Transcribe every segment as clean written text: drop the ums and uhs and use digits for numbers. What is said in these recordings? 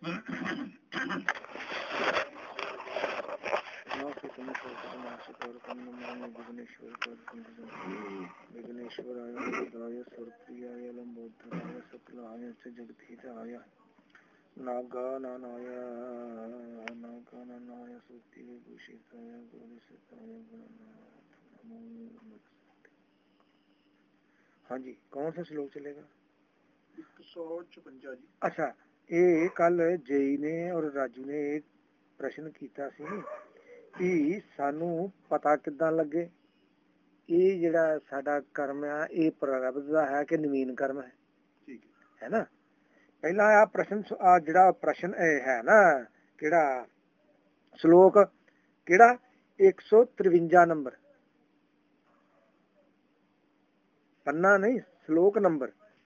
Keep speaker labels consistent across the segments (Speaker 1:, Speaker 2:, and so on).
Speaker 1: विघ्नेश्वराय सुरप्रियाय लंबोदराय सकलाय च जगद्धिताय नागाननाय सुक्ति विभूषिताय गुरुसताय गणनाथ नमो नमस्ते। हाँ जी, कौन सा श्लोक चलेगा? 156 जी। अच्छा, ये कल जई ने और राजू ने एक प्रश्न किया कि सानू पता किदां लगे ये ਜਿਹੜਾ ਸਾਡਾ ਕਰਮ ਆ ਇਹ ਪ੍ਰਾਰਬਧ ਦਾ ਹੈ ਕਿ ਨਵੀਨ ਕਰਮ ਹੈ? ਠੀਕ ਹੈ ਨਾ। ਪਹਿਲਾ ਆ ਪ੍ਰਸ਼ਨ ਜਿਹੜਾ ਪ੍ਰਸ਼ਨ ਹੈ ਨਾ ਕਿਹੜਾ ਸ਼ਲੋਕ ਕਿਹੜਾ 153 ਨੰਬਰ पन्ना नहीं श्लोक नंबर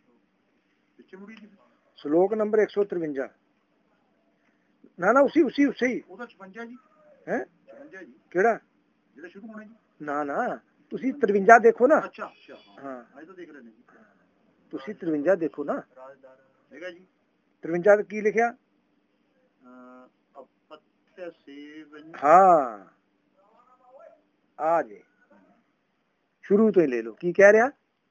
Speaker 1: श्लोक नंबर 153 ना ना उसी उसी उसी है केड़ा ना ना तुसी 53 देखो ना। अच्छा अच्छा हाँ आज तो देख रहे नहीं तुसी 53 देखो ना। 53 की लिखा हाँ आज शुरू तो ही ले लो की कह रहा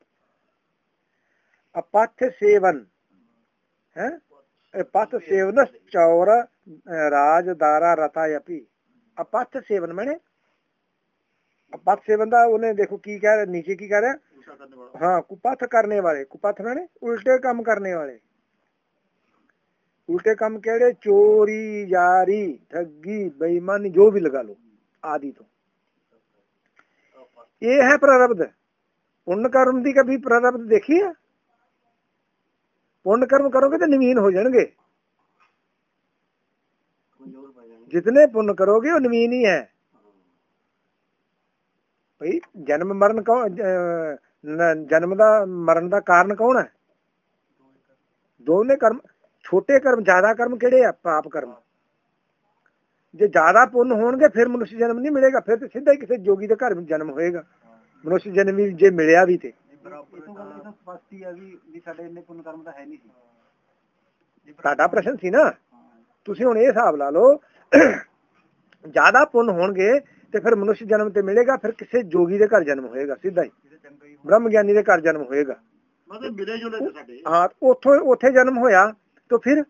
Speaker 1: अपथ्य सेवन है अपथ्य सेवन चौर राज दारा रतायपि अपथ्य सेवन मैंने अपथ सेवन दा उन्हें देखो की कह रहा नीचे की कह रहा हाँ कुपथ करने वाले कुपथ मैंने उल्टे काम करने वाले उल्टे काम केड़े चोरी यारी ठगी बेईमानी जो भी लगा लो आदि तो ये है प्रारब्ध। पुण्य कर्म की कभी प्रारब्ध देखी है? पुण्य कर्म करोगे तो नवीन हो जाएंगे, जितने पुण्य करोगे वो नवीन ही है भाई। जन्म मरण कौन जन्म दा मरण दा कारण कौन है? दोनों कर्म। छोटे कर्म ज्यादा कर्म केड़े है? पाप कर्म। जे ज्यादा पुण्य होंगे फिर मनुष्य जन्म नहीं मिलेगा, फिर तो सीधा ही किसी जोगी के घर में जन्म होएगा। मनुष्य जन्म भी जे मिलिया भी थे ਤੁਹਾਡਾ ਪ੍ਰਸ਼ਨ ਸੀ ਨਾ। ਤੁਸੀਂ ਹੁਣ ਇਹ ਹਿਸਾਬ ਲਾ ਲਓ ਜ਼ਿਆਦਾ ਪੁੰਨ ਹੋਣਗੇ ਤੇ ਫਿਰ ਮਨੁੱਖ ਜਨਮ ਤੇ ਮਿਲੇਗਾ, ਫਿਰ ਕਿਸੇ ਜੋਗੀ ਦੇ ਘਰ ਜਨਮ ਹੋਏਗਾ, ਸਿੱਧਾ ਹੀ ਬ੍ਰਹਮ ਗਿਆਨੀ ਦੇ ਘਰ ਜਨਮ ਹੋਏਗਾ। ਮਤਲਬ ਮਿਲੇ ਜੁਲੇ ਸਾਡੇ ਹਾਂ ਉੱਥੇ ਜਨਮ ਹੋਇਆ ਤਾਂ ਫਿਰ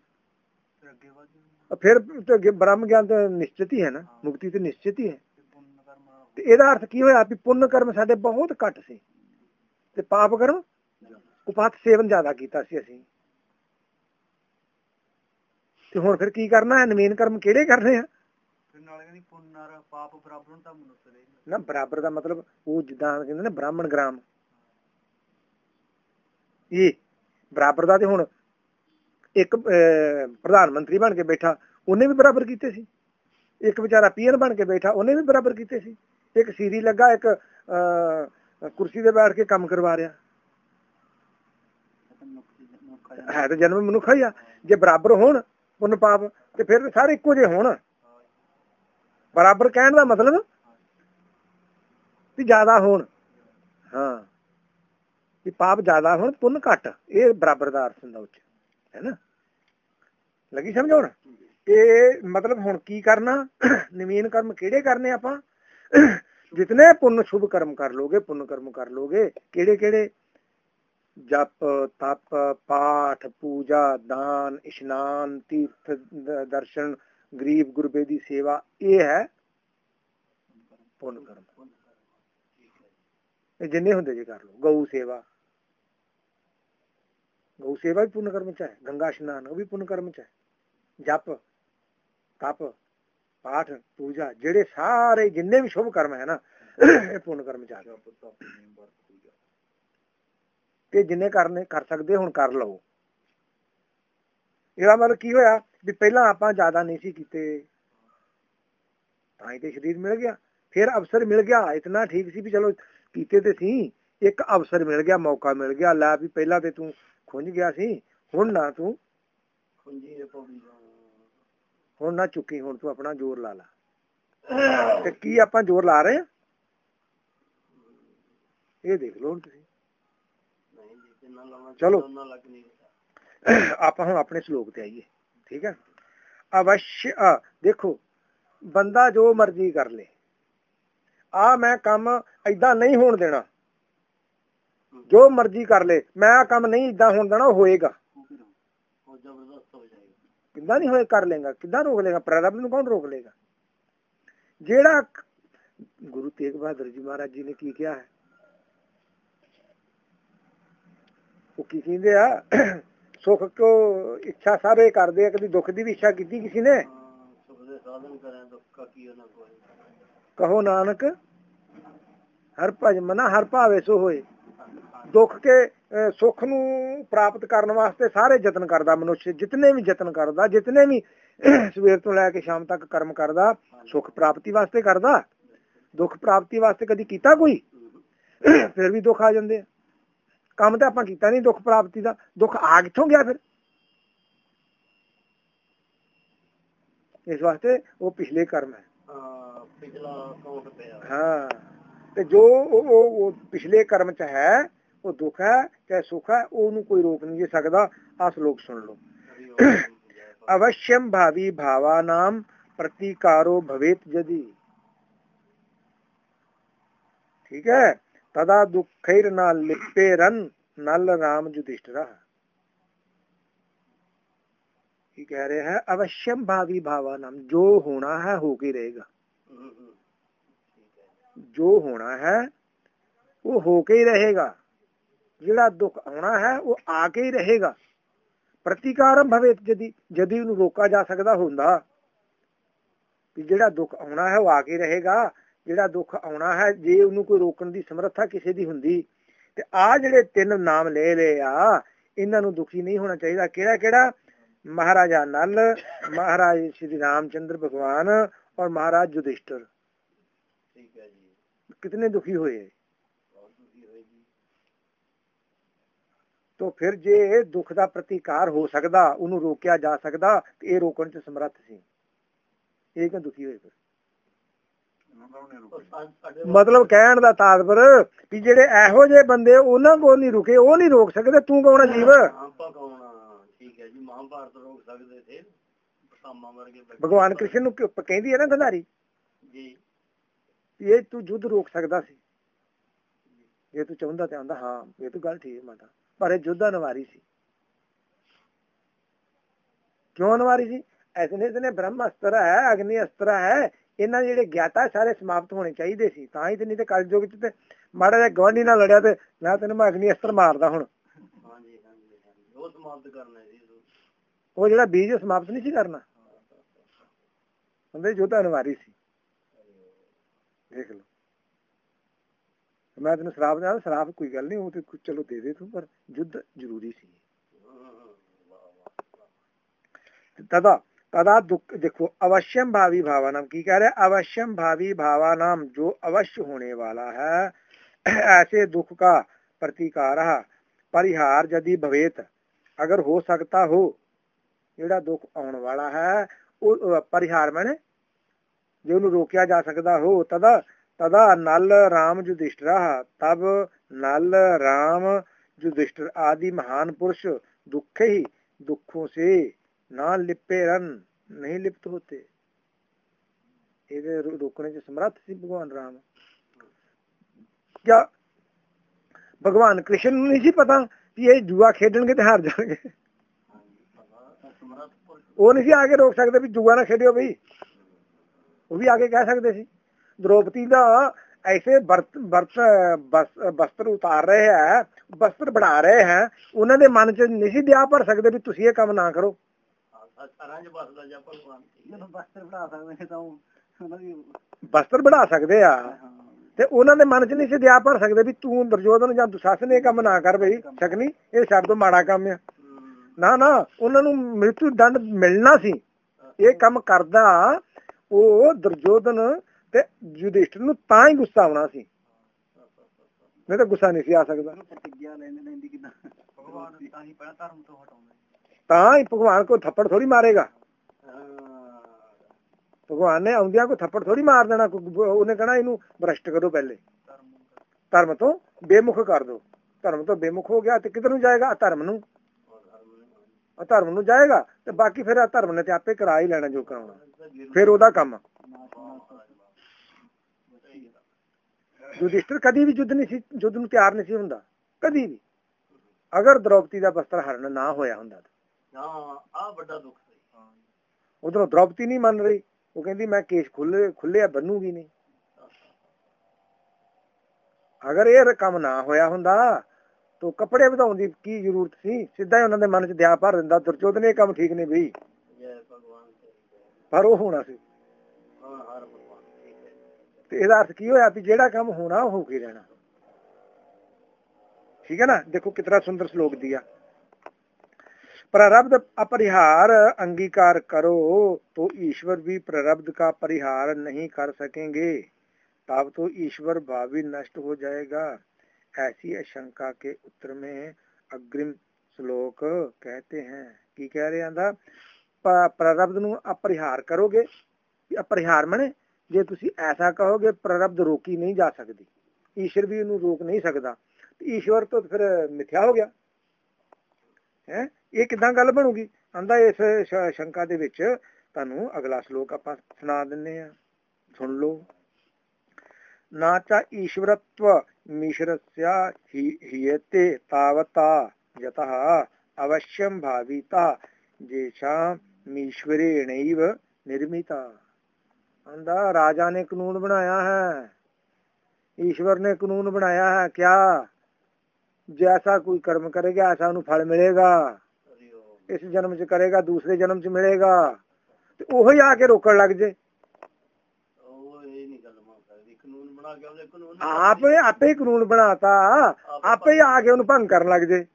Speaker 1: ਬ੍ਰਹਮ ਗਿਆਨ ਤਾਂ ਨਿਸ਼ਚਿਤ ਹੀ ਹੈ ਨਾ, ਮੁਕਤੀ ਤੇ ਨਿਸ਼ਚਿਤ ਹੀ ਹੈ। ਤੇ ਇਹਦਾ ਅਰਥ ਕੀ ਹੋਇਆ ਵੀ ਪੁੰਨ ਕਰਮ ਸਾਡੇ ਬਹੁਤ ਘੱਟ ਸੀ ਤੇ ਪਾਪ ਕਰਮ ਉਪਾਤ ਸੇਵਨ ਜ਼ਿਆਦਾ ਕੀਤਾ ਸੀ ਅਸੀਂ। ਤੇ ਹੁਣ ਫਿਰ ਕੀ ਕਰਨਾ ਹੈ? ਨਵੀਨ ਕਰਮ ਕਿਹੜੇ ਕਰਨੇ ਆ? ਨਾ ਬਰਾਬਰ ਦਾ ਮਤਲਬ ਉਹ ਜਿੱਦਾਂ ਕਹਿੰਦੇ ਨੇ ਬ੍ਰਾਹਮਣ ਗ੍ਰਾਮ, ਇਹ ਬਰਾਬਰ ਦਾ। ਤੇ ਹੁਣ ਇੱਕ ਪ੍ਰਧਾਨ ਮੰਤਰੀ ਬਣ ਕੇ ਬੈਠਾ ਉਹਨੇ ਵੀ ਬਰਾਬਰ ਕੀਤੇ ਸੀ, ਇੱਕ ਵਿਚਾਰਾ ਪੀਐਨ ਬਣ ਕੇ ਬੈਠਾ ਉਹਨੇ ਵੀ ਬਰਾਬਰ ਕੀਤੇ ਸੀ, ਇੱਕ ਸੀਰੀ ਲੱਗਾ ਇੱਕ ਕੁਰਸੀ ਤੇ ਬੈਠ ਕੇ ਕੰਮ ਕਰਵਾ ਰਿਹਾ ਹੈ। ਤੇ ਜਨਮ ਮਨੁੱਖ ਹੀ ਆ। ਜੇ ਬਰਾਬਰ ਹੋਣ ਪੁੰਨ ਪਾਪ ਤੇ ਫਿਰ ਸਾਰੇ ਇੱਕੋ ਜਿਹੇ ਹੋਣ। ਬਰਾਬਰ ਕਹਿਣ ਦਾ ਮਤਲਬ ਵੀ ਜ਼ਿਆਦਾ ਹੋਣ, ਹਾਂ ਵੀ ਪਾਪ ਜ਼ਿਆਦਾ ਹੋਣ ਪੁੰਨ ਘੱਟ, ਇਹ ਬਰਾਬਰ ਦਾ ਅਰਥ ਹੁੰਦਾ ਉੱਚ ਹੈ ਨਾ। ਲੱਗੀ ਸਮਝ ਹੁਣ? ਇਹ ਮਤਲਬ ਹੁਣ ਕੀ ਕਰਨਾ? ਨਵੀਨ ਕਰਮ ਕਿਹੜੇ ਕਰਨੇ ਆਪਾਂ? ਜਿਤਨੇ ਪੁੰਨ ਸ਼ੁਭ ਕਰਮ ਕਰ ਲੋਗੇ, ਪੁੰਨ ਕਰਮ ਕਰ ਲੋਗੇ, ਕਿਹੜੇ ਕਿਹੜੇ? ਜਪ ਤਪ ਪਾਠ ਪੂਜਾ ਦਾਨ ਇਸ਼ਨਾਨ ਤੀਰਥ ਦਰਸ਼ਨ ਗਰੀਬ ਗੁਰਬੇ ਦੀ ਸੇਵਾ, ਇਹ ਹੈ ਪੁੰਨ ਕਰਮ। ਇਹ ਜਿੰਨੇ ਹੁੰਦੇ ਜੇ ਕਰ ਲੋ। ਗਊ ਸੇਵਾ, ਗਊ ਸੇਵਾ ਵੀ ਪੁੰਨ ਕਰਮ ਚ ਹੈ। ਗੰਗਾ ਇਸ਼ਨਾਨ ਉਹ ਵੀ ਪੁੰਨ ਕਰਮ ਚ ਹੈ। ਜਪ ਤਪ ਪਾਠ ਪੂਜਾ ਜਿਹੜੇ ਸਾਰੇ ਜਿੰਨੇ ਵੀ ਸ਼ੁਭ ਕਰਮ ਹੈ ਨਾ ਇਹ ਪੁੰਨ ਕਰਮ ਚ ਆ ਗਏ। ਤੇ ਜਿੰਨੇ ਕਰਨੇ ਕਰ ਸਕਦੇ ਹੁਣ ਕਰ ਲਓ। ਇਹਦਾ ਮਤਲਬ ਕੀ ਹੋਇਆ ਵੀ ਪਹਿਲਾਂ ਆਪਾਂ ਜ਼ਿਆਦਾ ਨਹੀਂ ਸੀ ਕੀਤੇ ਤਾਂ ਹੀ ਤੇ ਸਰੀਰ ਮਿਲ ਗਿਆ, ਫਿਰ ਅਵਸਰ ਮਿਲ ਗਿਆ। ਇਤਨਾ ਠੀਕ ਸੀ ਵੀ ਚਲੋ ਕੀਤੇ ਤੇ ਸੀ, ਇੱਕ ਅਵਸਰ ਮਿਲ ਗਿਆ, ਮੌਕਾ ਮਿਲ ਗਿਆ। ਲੈ ਵੀ ਪਹਿਲਾਂ ਤੇ ਤੂੰ ਖੁੰਝ ਗਿਆ ਸੀ, ਹੁਣ ਨਾ ਤੂੰ ਹੁਣ ਨਾ ਚੁੱਕੀ, ਹੁਣ ਤੂੰ ਆਪਣਾ ਜ਼ੋਰ ਲਾ ਲਾ। ਤੇ ਕੀ ਆਪਾਂ ਜ਼ੋਰ ਲਾ ਰਹੇ ਹਾਂ ਇਹ ਦੇਖ ਲਓ ਹੁਣ ਤੁਸੀਂ। ਚਲੋ ਆਪਾਂ ਹੁਣ ਆਪਣੇ ਸ਼ਲੋਕ ਤੇ ਆਈਏ, ਠੀਕ ਹੈ। ਅਵਸ਼ ਦੇਖੋ ਬੰਦਾ ਜੋ ਮਰਜ਼ੀ ਕਰ ਲੇ, ਆ ਮੈਂ ਕੰਮ ਏਦਾਂ ਨਹੀਂ ਹੋਣ ਦੇਣਾ, ਜੋ ਮਰਜ਼ੀ ਕਰ ਲੇ, ਮੈਂ ਆ ਕੰਮ ਨਹੀਂ ਏਦਾਂ ਹੋਣ ਦੇਣਾ, ਉਹ ਹੋਏਗਾ। ਕਿੱਦਾਂ ਨਹੀਂ ਹੋਏ ਕਰ ਲੇਗਾ, ਕਿੱਦਾਂ ਰੋਕ ਲੇਗਾ? ਪ੍ਰਰਬ ਨੂੰ ਕੌਣ ਰੋਕ ਲੇਗਾ? ਜਿਹੜਾ ਗੁਰੂ ਤੇਗ ਬਹਾਦਰ ਜੀ ਮਹਾਰਾਜ ਜੀ ਨੇ ਕੀ ਕਿਹਾ ਹੈ, ਉਹ ਕੀ ਕਹਿੰਦੇ ਆ, ਸੁਖ ਕੋ ਇੱਛਾ ਸਾਰੇ ਕਰਦੇ ਆ, ਕਦੀ ਦੁੱਖ ਦੀ ਵੀ ਇੱਛਾ ਕੀਤੀ ਕਿਸੇ ਨੇ? ਕਹੋ ਨਾਨਕ ਹਰ ਭਜ ਮਨਾ ਹਰ ਭਾਵੇ ਸੋ ਹੋਏ। ਦੁੱਖ ਕੇ ਸੁੱਖ ਨੂੰ ਪ੍ਰਾਪਤ ਕਰਨ ਵਾਸਤੇ ਸਾਰੇ ਯਤਨ ਕਰਦਾ ਮਨੁੱਖ, ਜਿਤਨੇ ਵੀ ਯਤਨ ਕਰਦਾ, ਜਿਤਨੇ ਵੀ ਸਵੇਰ ਤੋਂ ਲੈ ਕੇ ਸ਼ਾਮ ਤੱਕ ਕਰਮ ਕਰਦਾ, ਸੁੱਖ ਪ੍ਰਾਪਤੀ ਵਾਸਤੇ ਕਰਦਾ। ਦੁੱਖ ਪ੍ਰਾਪਤੀ ਵਾਸਤੇ ਕਦੀ ਕੀਤਾ ਕੋਈ? ਫਿਰ ਵੀ ਦੁੱਖ ਆ ਜਾਂਦੇ ਆ। ਕੰਮ ਤਾਂ ਆਪਾਂ ਕੀਤਾ ਨਹੀਂ ਦੁੱਖ ਪ੍ਰਾਪਤੀ ਦਾ, ਦੁੱਖ ਆ ਕਿੱਥੋਂ ਗਿਆ ਫਿਰ? ਇਸ ਵਾਸਤੇ ਉਹ ਪਿਛਲੇ ਕਰਮ ਹੈ। ਹਾਂ, ਤੇ ਜੋ ਉਹ ਪਿਛਲੇ ਕਰਮ ਚ ਹੈ, ਉਹ ਦੁੱਖ ਹੈ ਚਾਹੇ ਸੁੱਖ ਹੈ, ਉਹਨੂੰ ਕੋਈ ਰੋਕ ਨਹੀਂ ਸਕਦਾ। ਆ ਸ਼ਲੋਕ ਸੁਣ ਲਓ। ਅਵश्यम भावी भावानाम प्रतिकारो भवेत यदि, ठीक है, तदा दुखैर न लिप्पेरन नल राम युधिष्ठिर। कह रहे हैं अवश्यम भावी भावानाम, जो होना है होके रहेगा, जो होना है वो होके ही रहेगा, ਜਿਹੜਾ ਦੁੱਖ ਆਉਣਾ ਹੈ ਉਹ ਆ ਕੇ ਹੀ ਰਹੇਗਾ। ਪ੍ਰਤੀਕਾਰਮ ਭਵੇਤ ਜਦੀ, ਜਦੀ ਉਹਨੂੰ ਰੋਕਾ ਜਾ ਸਕਦਾ ਹੁੰਦਾ ਕਿ ਜਿਹੜਾ ਦੁੱਖ ਆਉਣਾ ਹੈ ਉਹ ਆ ਕੇ ਰਹੇਗਾ। ਜਿਹੜਾ ਦੁੱਖ ਆਉਣਾ ਹੈ ਜੇ ਉਹਨੂੰ ਕੋਈ ਰੋਕਣ ਦੀ ਸਮਰੱਥਾ ਕਿਸੇ ਦੀ ਹੁੰਦੀ, ਤੇ ਆ ਜਿਹੜੇ ਤਿੰਨ ਨਾਮ ਲੈ ਲਏ ਆ, ਇਹਨਾਂ ਨੂੰ ਦੁਖੀ ਨਹੀਂ ਹੋਣਾ ਚਾਹੀਦਾ। ਕਿਹੜਾ ਕਿਹੜਾ? ਮਹਾਰਾਜਾ ਨਲ, ਮਹਾਰਾਜ ਸ਼੍ਰੀ ਰਾਮਚੰद्र भगवान और महाराज युधिष्ठिर। कितने दुखी हुए। तो फिर जे दुख ਦਾ ਪ੍ਰਤੀਕਾਰ ਹੋ ਸਕਦਾ, ਉਹਨੂੰ ਰੋਕਿਆ ਜਾ ਸਕਦਾ, ਤੇ ਇਹ ਰੋਕਣ ਚ ਸਮਰੱਥ ਸੀ, ਇਹ ਕਿਉਂ ਦੁਖੀ ਹੋਏ? ਫਿਰ ਮਤਲਬ ਕਹਿਣ ਦਾ ਤਾਤਪਰ ਵੀ ਜਿਹੜੇ ਇਹੋ ਜਿਹੇ ਬੰਦੇ ਉਹਨਾਂ ਕੋਲ ਨਹੀਂ ਰੁਕੇ, ਉਹ ਨਹੀਂ ਰੋਕ ਸਕਦੇ, ਤੂੰ ਕੌਣ ਜੀਵ? ਭਗਵਾਨ ਕ੍ਰਿਸ਼ਨ ਨੂੰ ਕਹਿੰਦੀ ਹੈ ਨਾ ਗੰਧਾਰੀ, ਇਹ ਤੂੰ ਯੁੱਧ ਰੋਕ ਸਕਦਾ ਸੀ ਜੇ ਤੂੰ ਚਾਹੁੰਦਾ ਤੇ ਆਂਦਾ। ਹਾਂ, ਇਹ ਤਾਂ ਗੱਲ ਠੀਕ ਹੈ ਮਾਤਾ, ਪਰ ਇਹ ਯੁੱਧ ਅਨਵਾਰੀ ਸੀ। ਕਿਉਂ ਅਨਵਾਰੀ ਸੀ? ਇਤਨੇ ਬ੍ਰਹਮ ਅਸਤਰ ਹੈ, ਅਗਨੀ ਅਸਤਰ ਹੈ, ਇਹਨਾਂ ਜਿਹੜੇ ਗਿਆਤਾ ਸਾਰੇ ਸਮਾਪਤ ਹੋਣੇ ਚਾਹੀਦੇ ਸੀ, ਤਾਂ ਹੀ ਤੇ। ਨਹੀਂ ਤੇ ਕਲਯੁਗ ਚ ਤੇ ਮਾੜਾ ਜਿਹਾ ਗਵਾਂਢੀ ਨਾਲ ਲੜਿਆ ਤੇ ਮੈਂ ਤੈਨੂੰ ਮੈਂ ਅਗਨੀ ਅਸਤਰ ਮਾਰਦਾ ਹੁਣ। ਉਹ ਜਿਹੜਾ ਬੀਜ ਸਮਾਪਤ ਨਹੀਂ ਸੀ ਕਰਨਾ, ਕਹਿੰਦੇ ਯੁੱਧ ਅਨਵਾਰੀ ਸੀ। ਦੇਖ ਲਓ, ਮੈਂ ਤੈਨੂੰ ਸ਼ਰਾਬ ਨਾਲ, ਸ਼ਰਾਬ ਕੋਈ ਗੱਲ ਨਹੀਂ, ਉਹ ਤੇ ਚਲੋ ਦੇ ਦੇ ਤੂੰ, ਪਰ ਯੁੱਧ ਜ਼ਰੂਰੀ ਸੀ। ਤਦਾ तदा दुख, देखो अवश्यम भावी भावानाम की कह रहे, अवश्यम भावी भावानाम, जो अवश्य होने वाला है, ऐसे दुख का प्रतिकार परिहार यदि भवेत, अगर हो सकता हो, जेड़ा दुख आने वाला है वो परिहार माने जो उन्हें रोकिया जा सकता हो, तदा तदा नल राम युधिष्ठिर, तब नल राम युधिष्ठिर आदि महान पुरुष दुख ही दुखों से ना लिपे रन, नहीं लिप्त होते। ये रोकने से समर्थ सी भगवान राम। क्या भगवान कृष्ण नहीं सी पता कि ये जुआ खेडणगे ते हार जाएंगे? वो नहीं सी आगे रोक सकते भी जुआ ना खेडियो भाई, वो भी आगे कह सकते सी। द्रौपदी का ऐसे वस्त्र उतार रहे हैं, वस्त्र बढ़ा रहे हैं, उन्होंने मन च नहीं सी दिया भर सकते भी तुसी ये काम ना करो। वस्त्र बढ़ा सकते आ ते उन्होंने मन च नहीं सी दिया भर सकते भी तू दुर्योधन या दुशासन ये काम ना कर भाई सकनी, ये सब तो माड़ा काम है ना। ना उन्होंने मृत्यु दंड मिलना सी, ये काम करदा वो दुर्योधन ते युधिष्ठिर नूं तां ही गुस्सा आउणा सी, नहीं तो गुस्सा नहीं सी आ सकदा। तां ही भगवान को थप्पड़ थोड़ी मारेगा, भगवान ने आउंदिया को थप्पड़ थोड़ी मार देना, उन्हें कहना इनू भ्रष्ट करो, पहले धर्म तो बेमुख कर दो। धर्म तो बेमुख हो गया तो किधर नूं जाएगा? धर्म नूं। ਧਰਮ ਨੂੰ ਜਾਏਗਾ ਤੇ ਬਾਕੀ ਫਿਰ ਧਰਮ ਨੇ ਤੇ ਆਪੇ ਕਰਾ ਹੀ ਲੈਣਾ ਜੋ ਕਰਾਉਣਾ, ਫਿਰ ਉਹਦਾ ਕੰਮ। ਯੁਧਿਸ਼ਟਰ ਕਦੀ ਵੀ ਯੁੱਧ ਨੂੰ ਤਿਆਰ ਨਹੀਂ ਸੀ ਹੁੰਦਾ, ਕਦੀ ਵੀ। ਅਗਰ ਦ੍ਰੋਪਦੀ ਦਾ ਵਸਤਰ ਹਰਨ ਨਾ ਹੋਇਆ ਹੁੰਦਾ ਤਾਂ
Speaker 2: ਵੱਡਾ ਦੁੱਖ ਸੀ।
Speaker 1: ਉਧਰੋਂ ਦ੍ਰੋਪਦੀ ਨਹੀਂ ਮੰਨ ਰਹੀ, ਉਹ ਕਹਿੰਦੀ ਮੈਂ ਕੇਸ ਖੁੱਲਿਆ ਬੰਨੂਗੀ ਨਹੀਂ। ਅਗਰ ਇਹ ਕੰਮ ਨਾ ਹੋਇਆ ਹੁੰਦਾ ਤਾਂ ਕੱਪੜੇ ਵਧਾਉਣ ਦੀ ਕੀ ਜ਼ਰੂਰਤ ਸੀ, ਸਿੱਧਾ ਹੀ ਉਹਨਾਂ ਦੇ ਮਨ 'ਚ ਦਇਆ ਭਰ ਦਿੰਦਾ ਦੁਰਯੋਧਨ ਇਹ ਕੰਮ ਠੀਕ ਨਹੀਂ ਬਈ, ਪਰ ਉਹ ਹੋਣਾ ਸੀ। ਤੇ ਇਹਦਾ ਅਰਥ ਕੀ ਹੋਇਆ ਵੀ ਜਿਹੜਾ ਕੰਮ ਹੋਣਾ ਉਹ ਹੋ ਕੇ ਰਹਿਣਾ। ठीक है ना। देखो कितना सुंदर श्लोक दिया। प्रारब्ध अपरिहार अंगीकार करो तो ईश्वर भी प्रारब्ध का परिहार नहीं कर सकेंगे, तब तो ईश्वर भावी नष्ट हो जाएगा। ऐसी आशंका के उत्तर में अग्रिम श्लोक कहते हैं कि कह रहे हैं प्रारब्ध ਨੂੰ अपरिहार करोगे। अपरिहार माने ਜੇ ਤੁਸੀਂ ऐसा कहोगे प्रारब्ध रोकी नहीं जा सकती, ईश्वर भी ਇਹਨੂੰ रोक नहीं सकता, ਈਸ਼ਵਰ ਤੋਂ ਫਿਰ ਮਿਥਿਆ ਹੋ ਗਿਆ ਹੈ। ਇਹ ਕਿੱਦਾਂ ਗੱਲ ਬਣੂਗੀ? ਆਂਦਾ ਇਸ ਸ਼ੰਕਾ ਦੇ ਵਿੱਚ ਤੁਹਾਨੂੰ ਅਗਲਾ ਸ਼ਲੋਕ ਆਪਾਂ ਸੁਣਾ ਦਿੰਨੇ ਆ, ਸੁਣ ਲਓ। ਨਾ ਚਾ ਈਸ਼ਵਰਤਵ ਮਿਸ਼ਰਸਯ ਹੀਯਤੇ ਤਾਵਤਾ ਯਤః ਅਵश्यम ਭਾਵੀਤਾ ਜੇਸ਼ਾਮ ਈਸ਼ਵਰੇਣੈਵ ਨਿਰਮਿਤਾ। ਆਂਦਾ ਰਾਜਾ ਨੇ ਕਾਨੂੰਨ ਬਣਾਇਆ ਹੈ, ईश्वर ने कानून बनाया है क्या, जैसा कोई कर्म करेगा ऐसा उन्हें फल मिलेगा, इस जन्म च करेगा दूसरे जन्म च मिलेगा, तो वो ही आके रोकन लग जे। आपने आपे ही कानून बनाता, आपे ही आके उन्हें भंग करने लग जे।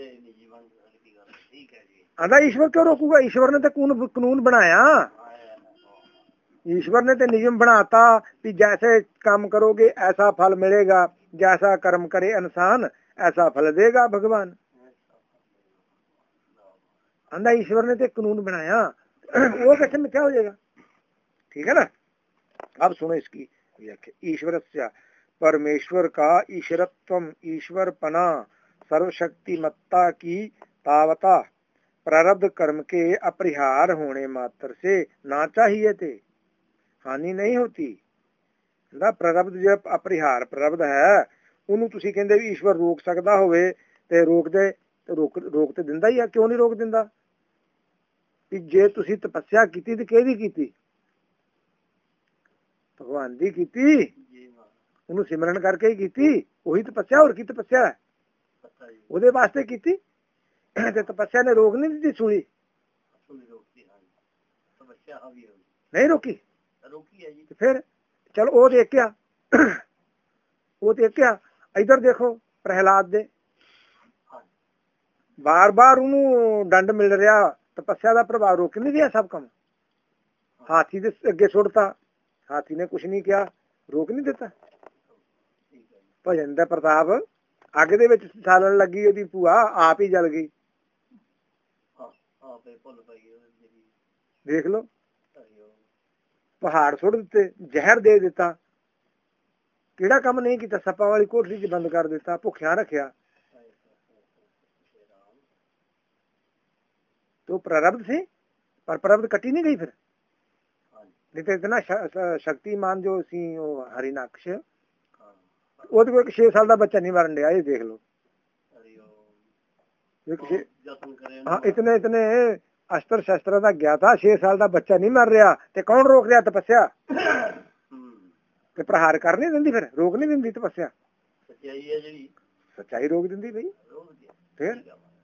Speaker 1: आंदा ईश्वर क्यों रोकूगा, ईश्वर ने तो कानून बनाया, ईश्वर ने तो नियम बनाता कि जैसे काम करोगे ऐसा फल मिलेगा, जैसा कर्म करे इंसान ऐसा फल देगा भगवान। आंदा ईश्वर ने तो कानून बनाया, वो कैसे मिथ्या हो जाएगा? ठीक है ना। अब सुनो इसकी व्याख्या। ईश्वरस्य परमेश्वर का ईश्वरत्वम ईश्वरपना सर्वशक्तिमत्ता की तावता प्रारब्ध कर्म के अपरिहार होने मात्र से ना चाहिए थे हानि नहीं होती। प्रारब्ध जो अपरिहार प्रारब्ध है ਉਹਨੂੰ ਤੁਸੀਂ ਕਹਿੰਦੇ ਵੀ ਈਸ਼ਵਰ ਰੋਕ ਸਕਦਾ ਹੋਵੇ ਤੇ ਰੋਕ ਤੇ ਦਿੰਦਾ ਹੀ ਆ। ਕਿਉਂ ਨਹੀਂ ਰੋਕ ਦਿੰਦਾ? ਕਿ ਜੇ ਤੁਸੀਂ ਤਪੱਸਿਆ ਕੀਤੀ ਤੇ ਕਿਹਦੀ ਕੀਤੀ? ਭਗਵਾਨ ਦੀ ਕੀਤੀ, ਉਹਨੂੰ ਸਿਮਰਨ ਕਰਕੇ ਹੀ ਕੀਤੀ, ਉਹੀ ਤਪੱਸਿਆ। ਹੋਰ ਕੀ ਤਪੱਸਿਆ ਹੈ? ਉਹਦੇ ਵਾਸਤੇ ਕੀਤੀ ਤੇ ਤਪੱਸਿਆ ਨੇ ਰੋਕ ਨਹੀਂ ਦਿੱਤੀ ਸੂਲੀ, ਨਹੀਂ ਰੋਕੀ फिर चलो वो देख क्या वो देख क्या इधर देखो प्रहलाद दे बार बार उन्होंने दंड मिल रहा, तपस्या का प्रभाव रोक नहीं दिया सब काम। हाथी दे अगे सुटता, हाथी ने कुछ नहीं किया, रोक नहीं दिता। भजन का प्रताप अग दे विच सालन लगी, ओदी भूआ आप ही जल गई। देख लो, पहाड़ सुट दिते, जहर दे दिता, किहड़ा काम नहीं किया? सप्पा वाली कोठरी च बंद कर दिता, भुखिया रखिया। तो प्रारब्ध से, पर प्रारब्ध कटी नहीं गई फिर। नहीं तो इतना शक्तिमान जो सी हरिनाक्ष, ਉਹਦੇ ਕੋਲ 6 ਸਾਲ ਦਾ ਬੱਚਾ ਨਹੀਂ ਮਰਨ ਡਿਆ। ਇਹ ਦੇਖ ਲਓ, हाँ इतने इतने अस्त्र शस्त्र का गया था, 6 साल का बच्चा नहीं मर रहा, ते कौन रोक रहा तपस्या? ते प्रहार कर नहीं दिंदी, फिर रोक नहीं दिंदी तपस्या। सच्चाई रोक दिंदी भाई। फिर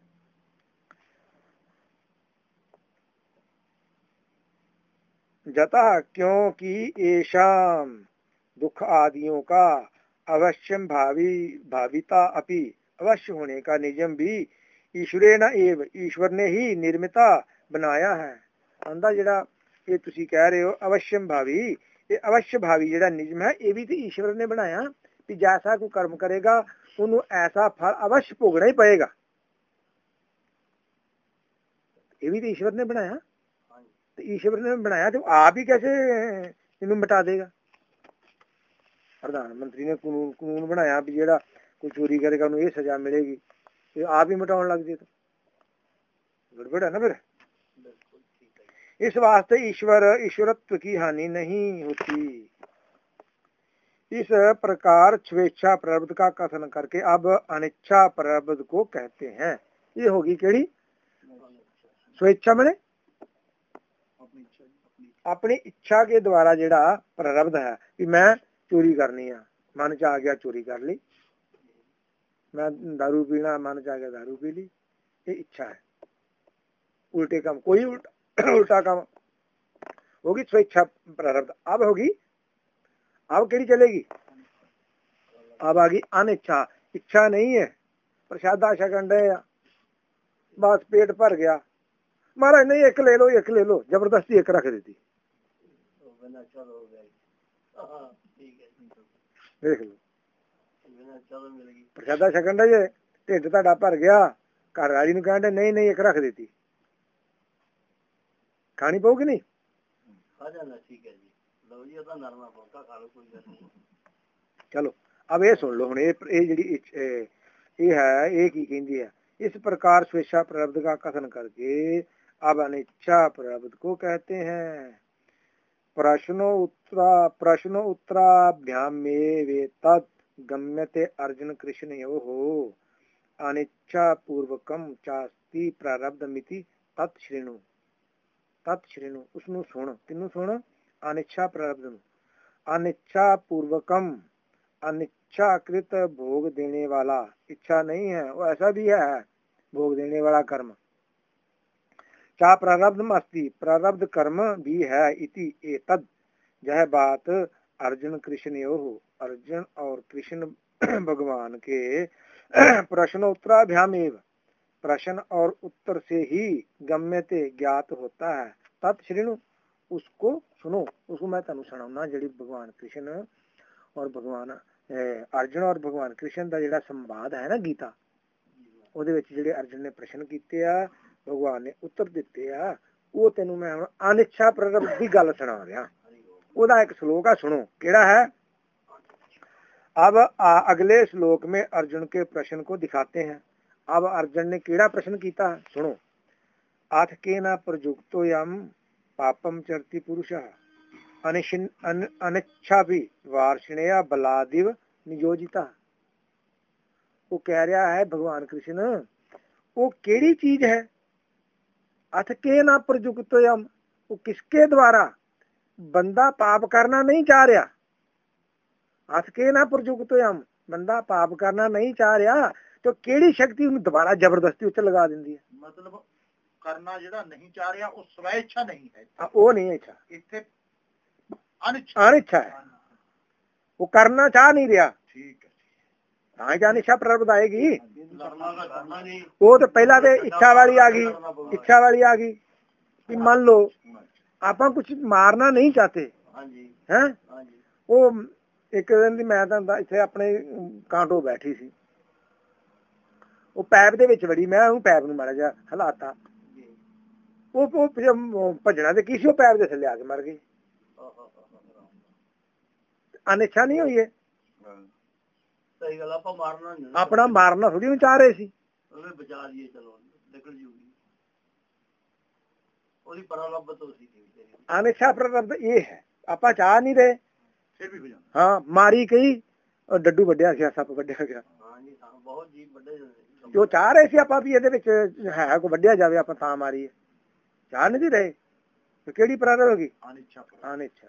Speaker 1: जता क्योंकि येषाम दुख आदियों का अवश्यम भाविता अपि अवश्य होने का नियम भी ईश्वरे न एव ईश्वर ने ही निर्मिता बनाया है। आंदा जेड़ा ये तुसी कह रहे हो अवश्यम भावी, ये अवश्य भावी जेड़ा नियम है ये भी तो ईश्वर ने बनाया कि जैसा कोई कर्म करेगा उन्हें ऐसा फल अवश्य भोगना ही पड़ेगा। ये भी तो ईश्वर ने बनाया, तो ईश्वर ने बनाया तो आप ही कैसे इन्हें मिटा देगा? प्रधानमंत्री ने कानून बनाया भी जेड़ा कोई चोरी करेगा उन्हें ये सजा मिलेगी, ये आप ही मिटाने लग जाए तो गड़बड़ है ना फिर। इस वास्ते ईश्वरत्व की हानि नहीं होती। इस प्रकार स्वेच्छा प्रारब्ध का कथन करके अब अनिच्छा प्रारब्ध को कहते हैं। ये होगी केड़ी स्वेच्छा मैंने अपनी इच्छा के द्वारा जेड़ा प्रारब्ध है कि मैं चोरी करनी है, मन च आ गया चोरी कर ली, मैं दारू पीना मन च आ गया दारू पी ली, ये इच्छा है। उल्टे काम कोई उल्टा काम होगी स्वेच्छा प्रारब्ध। अब होगी अब केड़ी चलेगी, अब आ गई अनिच्छा। इच्छा नहीं है, प्रसादा छकन डे बस पेट भर गया, महाराज नहीं एक ले लो एक ले लो, जबरदस्ती एक रख देती। देख लो प्रसादा छकन डे जे ढिड तुहाडा भर गया, घर वाली नूं कहण डे नहीं नहीं एक रख देती, खानी पऊगी नहीं। चलो अब ये सुन लो हुण, ये जिहड़ी है ये की कहंदी है। इस प्रकार स्वेच्छा प्रारब्ध का कथन करके अब अनिच्छा प्रारब्ध को कहते हैं। प्रश्नो उत्तराभ्याम में वे तत् गम्यते अर्जुन कृष्णयोः अनिच्छा पूर्वकम चास्ति प्रारब्ध मिति तत्श्रेणु। तत्श्रेणु उसनु सुन, किन्नू सुन, अनिच्छा प्रारब्ध नूं। अनिच्छा पूर्वकम अनिच्छाकृत भोग देने वाला, इच्छा नहीं है वो ऐसा भी है भोग देने वाला कर्म। चा प्रारब्ध अस्ति प्रारब्ध कर्म भी है इति एतद, यह बात अर्जुन कृष्णयोः अर्जुन और कृष्ण भगवान के प्रश्नोत्तराभ्याम एवं प्रश्न और उत्तर से ही गम्यते ज्ञात होता है। तत्श्रेणु उसको सुनो, उसको मैं तेन सुनाऊना। जी भगवान कृष्ण और भगवान अर्जुन और भगवान कृष्ण का जो संवाद है ना गीता, ਉਹਦੇ ਵਿੱਚ ਜਿਹੜੇ अर्जुन ने प्रश्न ਕੀਤੇ ਆ भगवान ने उत्तर दिते आ, वो तेनू मैं ਹੁਣ अनिच्छा प्रारब्ध की गल सुना रहा। ਉਹਦਾ एक श्लोक है, सुनो केड़ा है। अब अगले श्लोक में अर्जुन के प्रश्न को दिखाते हैं। अब अर्जुन ने केड़ा प्रश्न किया, सुनो। अथ केन प्रयुक्तो यम पापम चरति पुरुषः अनिच्छा भी वार्षणेया बलादिव नियोजिता। वो कह रहा है भगवान कृष्ण, वो केड़ी चीज है। अथ के ना प्रयुक्त यम, वो किसके द्वारा बंदा पाप करना नहीं चाह रहा। अथ के ना प्रयुक्त यम, बंदा पाप करना नहीं चाह रहा, तो केड़ी शक्ति उन्हें दोबारा जबरदस्ती उच्च लगा देंदी है।
Speaker 2: मतलब करना जेड़ा नहीं चाह रहा वो स्वय इच्छा नहीं है,
Speaker 1: वो नहीं है इच्छा,
Speaker 2: इत्थे अनिच्छा
Speaker 1: अनिच्छा है, वो करना चाह नहीं रहा।
Speaker 2: ठीक है,
Speaker 1: हाँ क्या अनिच्छा प्रारब्ध आएगी। वो तो पहला तो इच्छा वाली आ गई, इच्छा वाली आ गई कि मान लो आप कुछ मारना नहीं चाहते हैं। वो एक दिन मैं इत्थे अपने कांटो बैठी सी, वो पैप दे विच वड़ी, मैं पैप नूं माड़ा जिहा हलाता, वो भजना ते की सी, पैप दे थल्ले आके मर गई। अनिच्छा नहीं हुई है, अपना मारना थोड़ी चाह रहे सी। अनिच्छा प्रारब्ध ये है, आप चाह नहीं रहे। हाँ मारी कही और डड्डू वड्या गया, सप वड्या गया, जो चाह रहे सी आप भी ये है को वड्या जावे, आप तां मारी है, चाह नहीं रहे, तो केड़ी प्रारब्ध होगी, अनिच्छा।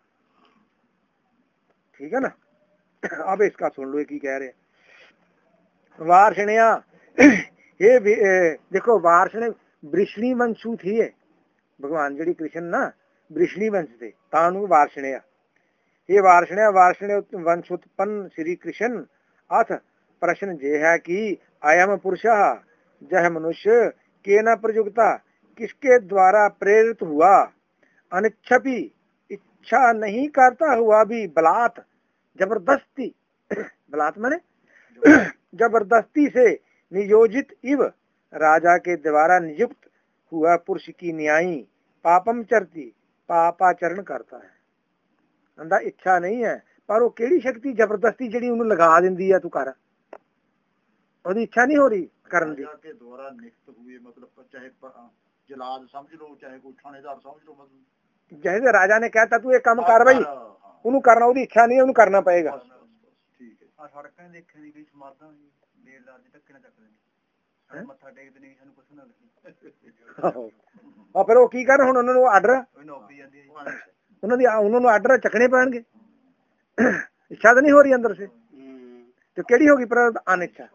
Speaker 1: ठीक है ना। अब इसका सुन लो की कह रहे वार्षणिया। ये देखो वार्षण वृष्णि वंशु थी है, भगवान जी कृष्ण ना वृष्णि वंश थे, तानु वार्षणिया। ये वार्षणिया वार्षण वंश उत्पन्न श्री कृष्ण। अथ प्रश्न ये है कि अयम पुरुष जह मनुष्य के न प्रयुक्ता, किसके द्वारा प्रेरित हुआ, अनिच्छपि इच्छा नहीं करता हुआ भी बलात् जबरदस्ती, बलात् माने जबरदस्ती से नियोजित इव राजा के द्वारा नियुक्त हुआ पुरुष की न्यायी पापम चरती, पापाचरण करता है। अंदा इच्छा नहीं है पर वो केड़ी शक्ति जबरदस्ती जी उन्हें लगा देंदी है, तू कर ਉਹਦੀ ਇੱਛਾ ਨਹੀਂ ਹੋ ਰਹੀ ਕਰਨ ਦੀ।
Speaker 2: के द्वारा नियुक्त हुए मतलब चाहे जलाद समझ लो चाहे कोई थानेदार समझ लो मतलब
Speaker 1: जैसे राजा ने कहता तू ये काम कर भाई ਉਹਨੂੰ ਕਰਨਾ ਉਹਦੀ ਇੱਛਾ ਨਹੀਂ ਉਹਨੂੰ ਕਰਨਾ ਪਏਗਾ।
Speaker 2: ਠੀਕ ਹੈ। ਆ ਸੜਕਾਂ ਦੇਖਣ ਦੀ ਵੀ ਸਮਾਦਾਂ ਬੇਲਦਾਰ ਦੇ ਧੱਕੇ ਨਾਲ ਚੱਕਦੇ ਨੇ ਮੱਥਾ ਟੇਕਦੇ ਨੇ ਸਾਨੂੰ ਕੁਛ ਨਾ ਲੱਗੇ।
Speaker 1: ਆ ਫਿਰ ਉਹ ਕੀ ਕਰਨ ਹੁਣ ਉਹਨਾਂ ਨੂੰ ਆਰਡਰ ਉਹਨਾਂ ਨੂੰ ਆਰਡਰ ਚੱਕਣੇ ਪੈਣਗੇ। ਇੱਛਾ ਤਾਂ ਨਹੀਂ ਹੋ ਰਹੀ ਅੰਦਰ ਸੇ तो केड़ी होगी पर अनिच्छा।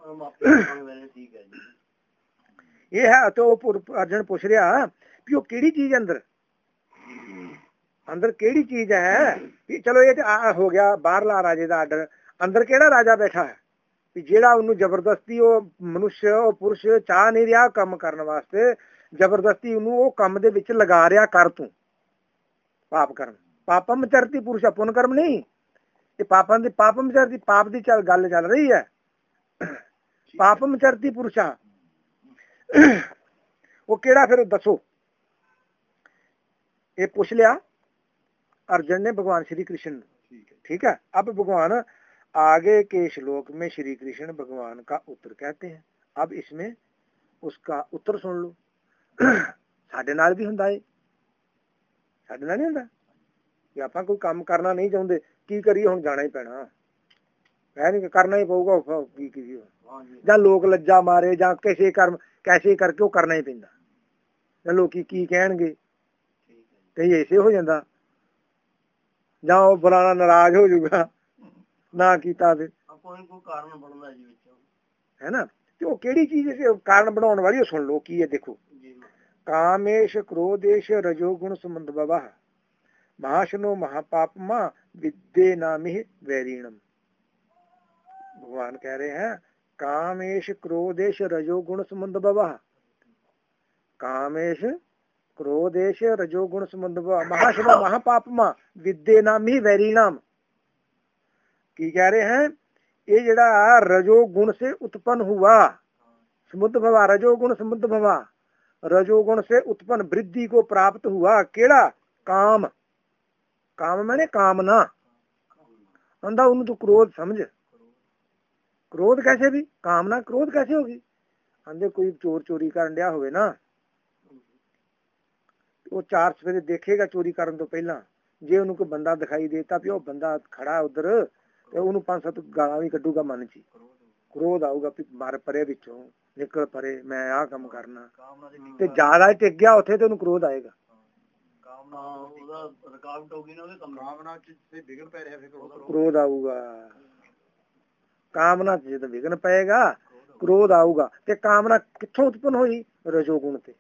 Speaker 1: ये है तो अर्जुन पूछ रहा कि वो केड़ी चीज अंदर अंदर केड़ी चीज है कि चलो ये हो गया बाहरला राजे दा आर्डर, अंदर केड़ा राजा बैठा है कि जेड़ा उन्हें जबरदस्ती वो मनुष्य वो पुरुष चाह नहीं रहा काम करने वास्ते, जबरदस्ती उन्हें वो काम दे विच लगा रहा कर तू पाप कर्म। पापम चरती पुरुष पुन कर्म नहीं, पापम चरती पाप की गल चल रही है। पापम चरती पुरुषा वो केड़ा फिर दसो। ये पूछ लिया अर्जुन ने भगवान श्री कृष्ण। ठीक है, अब भगवान आगे के श्लोक में श्री कृष्ण भगवान का उत्तर कहते हैं। अब इसमें उसका उत्तर सुन लो। साडे नाल भी हुंदा है, साडे नाल नहीं हुंदा कि आपां कोई काम करना नहीं चाहते की करिए हुण जाना ही पैना है नहीं करना ही पऊगा की करिए जां लोग लज्जा मारे जां कैसे कर्म कैसे करके वो करना ही पैंदा जां लोकी की कहणगे कई ऐसे हो जांदा जां वो फलाना नाराज हो जाऊगा ना कीता ते कोई कारण बनदा जी विच है ना। ते वो केड़ी चीज कारण बनाउण वाली सुन लो की है। देखो कामेश क्रोधेश रजोगुण संबंधवः महाशनो महापापमा विद्ये नामि वैरीणम। भगवान कह रहे हैं कामेश क्रोधेश रजोगुण संबंध बवा, कामेश क्रोधेश रजोगुण संबंध बवा महाशनो महापापमा विद्ये नामि वैरीणम। की कह रहे हैं ये जड़ा रजोगुण से उत्पन्न हुआ समुद्ध भवा, रजोगुण समुद्ध भवा, रजोगुण से उत्पन्न वृद्धि को प्राप्त हुआ केड़ा काम। काम मैंने कामना अंधा उन्हें तो क्रोध समझ। क्रोध कैसे भी कामना क्रोध कैसे होगी। अंधे कोई चोर चोरी कर दिया होवे ना वो चार सवेरे देखेगा चोरी करन तो पहला जे उन्हें कोई बंदा दिखाई देता भी वो बंदा खड़ा उधर तो उन्हें 5-7 गालां भी कड्डूगा मन च क्रोध आऊगा भी मार परे विचों निकल परे मैं आ काम करना ते ज्यादा टिक गया उत्थे ते उन्हें क्रोध आएगा। क्रोध आऊगा कामना से तो विघन पएगा क्रोध आऊगा। ते कामना कित्थों उत्पन्न हुई रजोगुण ते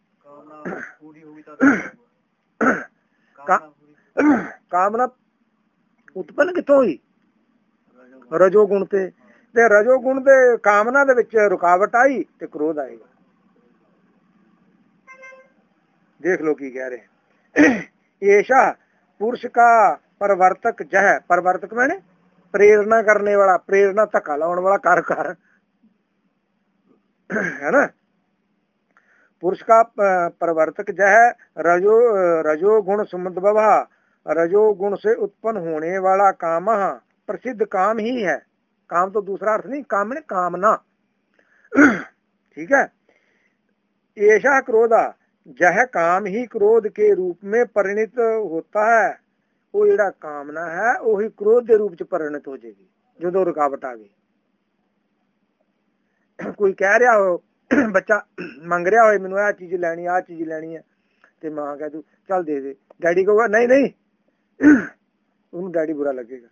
Speaker 1: कामना उत्पन्न कित्थों हुई रजोगुण ते रजोगुण ते कामना दे विच रुकावट आई ते क्रोध आएगा। देख लो की कह रहे ऐसा पुरुष का परवर्तक जह, परवर्तक मैंने प्रेरणा करने वाला, प्रेरणा धक्का लाने वाला कर है ना। पुरुष का परवर्तक जह रजोगुण संबंधवः, रजोगुण से उत्पन्न होने वाला काम प्रसिद्ध काम ही है। काम तो दूसरा अर्थ नहीं, काम ने कामना। ठीक है, ऐसा क्रोधा जह काम ही क्रोध के रूप में परिणित होता है। वो जेड़ा कामना है वही क्रोध के रूप च परिणत हो जाएगी जो रुकावट आ गई। कोई कह रहा हो बच्चा मंग रहा हो मैनू आ चीज लैनी आ चीज लैनी है ते मां कह तू चल दे दे, डैडी कहोगा नहीं नहीं उन्हें डैडी बुरा लगेगा,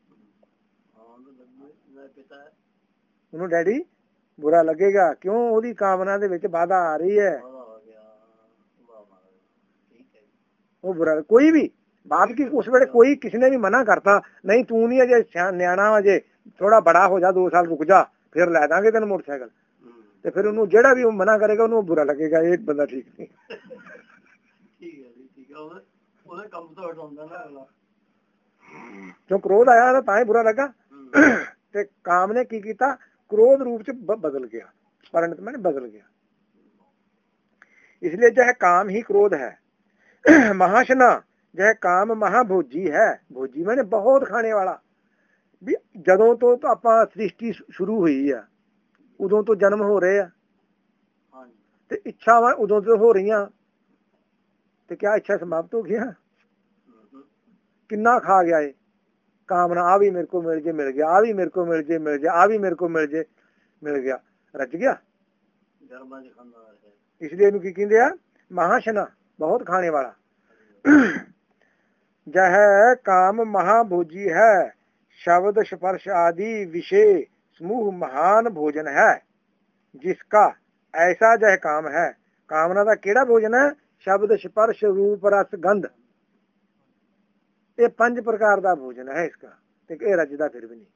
Speaker 1: उन्हें डैडी बुरा लगेगा क्यों ओदी कामना दे विच बाधा आ रही है वो बुरा। कोई भी बात की उस वेले कोई किसी ने भी मना करता नहीं तू नहीं अजे न्याणा अजे थोड़ा बड़ा हो जा 2 साल रुक जा फिर लै दांगे तेन मोटरसाइकिल ते फिर उन्होंने जेड़ा भी मना करेगा उन्होंने बुरा लगेगा एक बंदा ठीक नहीं। जो क्रोध आया था तां ही बुरा लगा ते काम ने की कीता क्रोध रूप च बदल गया, परिणत मैंने बदल गया। इसलिए जो है काम ही क्रोध है। महाशना जो है काम महाभोजी है, भोजी मैंने बहुत खाने वाला भी। जदों तो ਆਪਾਂ सृष्टि शुरू हुई है ਉਦੋਂ ਤੋਂ ਜਨਮ ਹੋ ਰਹੇ ਆ
Speaker 2: ਹਾਂਜੀ
Speaker 1: ਤੇ ਇੱਛਾਵਾਂ ਉਦੋਂ ਤੋਂ ਹੋ ਰਹੀਆਂ, ਤੇ ਕਿਆ ਇੱਛਾ ਸਮਾਪਤ ਹੋ ਗਿਆ? ਕਿੰਨਾ ਖਾ ਗਿਆ ਏ ਕਾਮਨਾ, ਆ ਵੀ ਮੇਰੇ ਕੋ ਮਿਲ ਜੇ ਮਿਲ ਗਿਆ, ਆ ਵੀ ਮੇਰੇ ਕੋ ਮਿਲ ਜੇ ਮਿਲ ਗਿਆ, ਆ ਵੀ ਮੇਰੇ ਕੋ ਮਿਲ ਜੇ ਮਿਲ ਗਿਆ, ਰੱਜ ਗਿਆ।
Speaker 2: ਜਰਮਾਂ ਚ ਖਾਂਦਾ ਹੈ,
Speaker 1: ਇਸ ਲਈ ਇਹਨੂੰ ਕੀ ਕਹਿੰਦੇ ਆ? ਮਹਾਸ਼ਨਾ, ਬਹੁਤ ਖਾਣੇ ਵਾਲਾ। जह काम महाभोजी है, शब्द स्पर्श आदि विषय समूह महान भोजन है, जिसका ऐसा जह काम है। कामना का केड़ा भोजन है? शब्द स्पर्श रूप रस गंध, ये 5 प्रकार का भोजन है इसका, ते ये रजदा फिर भी नहीं।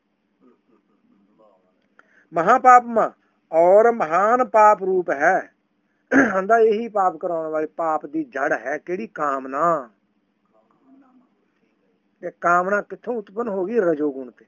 Speaker 1: महापाप में और महान पाप रूप है, आंदा यही पाप कराने वाली पाप की जड़ है केड़ी? कामना। कामना कित्थों उत्पन्न होगी? रजोगुण से।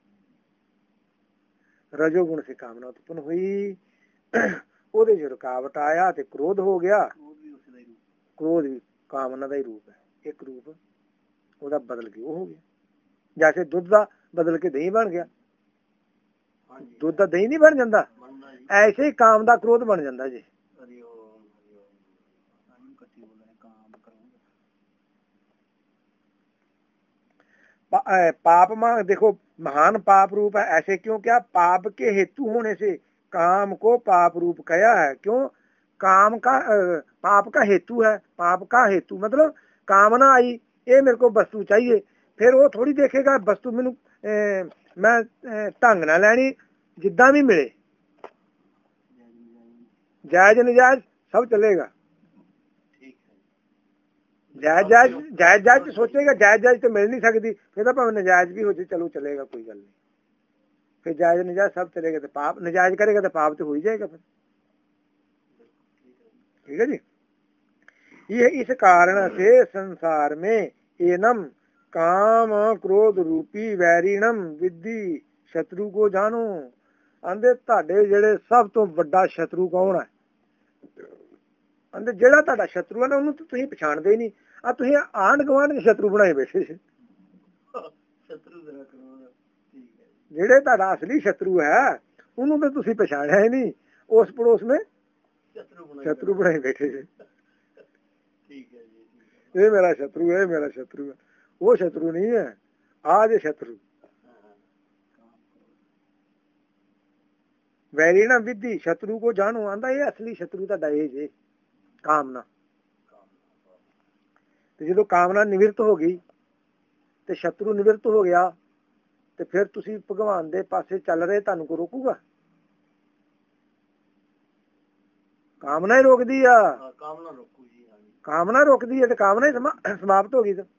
Speaker 1: रजोगुण से कामना उत्पन्न हुई, ओदे च रुकावट आया ते क्रोध हो गया। क्रोध भी कामना का ही रूप है, एक रूप ओदा बदल के वो हो गया। जैसे दुध का बदल के दही बन गया, दुध का दही नहीं बन जाता, ऐसे ही काम का क्रोध बन जाता जी। पाप में देखो महान पाप रूप है, ऐसे क्यों? क्या? पाप के हेतु होने से काम को पाप रूप कहा है। क्यों? काम का पाप का हेतु है। पाप का हेतु मतलब कामना आई, ये मेरे को वस्तु चाहिए, फिर वो थोड़ी देखेगा वस्तु मैनू मैं ढंग ना लैनी, जिद्दां भी मिले, जायज नजायज सब चलेगा। जायज जायज जायज जायज सोचेगा, जायज जायज तो मिल नहीं सकती, फिर तो भावें नजायज भी हो जाए, चलो चलेगा, कोई गल नहीं। फिर जायज नजायज सब चलेगा, तो पाप नजायज करेगा तो पाप तो हो ही जाएगा फिर। ठीक है जी। ये इस कारण से संसार में एनम काम क्रोध रूपी वैरिणम विद्धि शत्रु को जानो। आंदे ਤੁਹਾਡੇ ਜਿਹੜੇ ਸਭ ਤੋਂ ਵੱਡਾ ਸ਼ਤਰੂ ਕੌਣ ਹੈ? ਆਂਦੇ ਜਿਹੜਾ ਤੁਹਾਡਾ ਸ਼ਤਰੂ ਹੈ ਨਾ, ਉਹਨੂੰ ਤੁਸੀਂ ਪਛਾਣਦੇ ਹੀ ਨਹੀਂ। ਆ ਤੁਸੀਂ ਆਂਢ ਗੁਆਂਢ ਦੇ ਸ਼ਤਰੂ ਬਣਾਏ ਬੈਠੇ ਸੀ। ਜਿਹੜੇ ਤੁਹਾਡਾ ਅਸਲੀ ਸ਼ਤਰੂ ਹੈ ਉਹਨੂੰ ਤਾਂ ਤੁਸੀਂ ਪਛਾਣਿਆ ਹੀ ਨਹੀਂ, ਉਸ ਪੜੋਸ में शत्रु बनाए बैठे थे। ये मेरा शत्रु है, मेरा शत्रु है, वो शत्रु नहीं है, आज शत्रु। वैरी ना विधि शत्रु को जानो, आंदा ये असली शत्रु ਤੁਹਾਡਾ ਇਹ ਜੇ ਕਾਮਨਾ। ਤੇ ਜਦੋਂ ਕਾਮਨਾ ਨਿਵਰਤ ਹੋ ਗਈ ਤੇ ਸ਼ਤਰੂ ਨਿਵਰਤ ਹੋ ਗਿਆ, ਤੇ ਫਿਰ ਤੁਸੀਂ ਭਗਵਾਨ ਦੇ ਪਾਸੇ ਚੱਲ ਰਹੇ, ਤੁਹਾਨੂੰ ਕੋ ਰੋਕੂਗਾ? ਕਾਮਨਾ ਹੀ ਰੋਕਦੀ ਆ, ਕਾਮਨਾ ਰੋਕੂ ਜੀ। ਕਾਮਨਾ ਰੋਕਦੀ ਹੈ ਤੇ ਕਾਮਨਾ ਹੀ ਸਮਾਪਤ ਹੋ ਗਈ, ਤਾਂ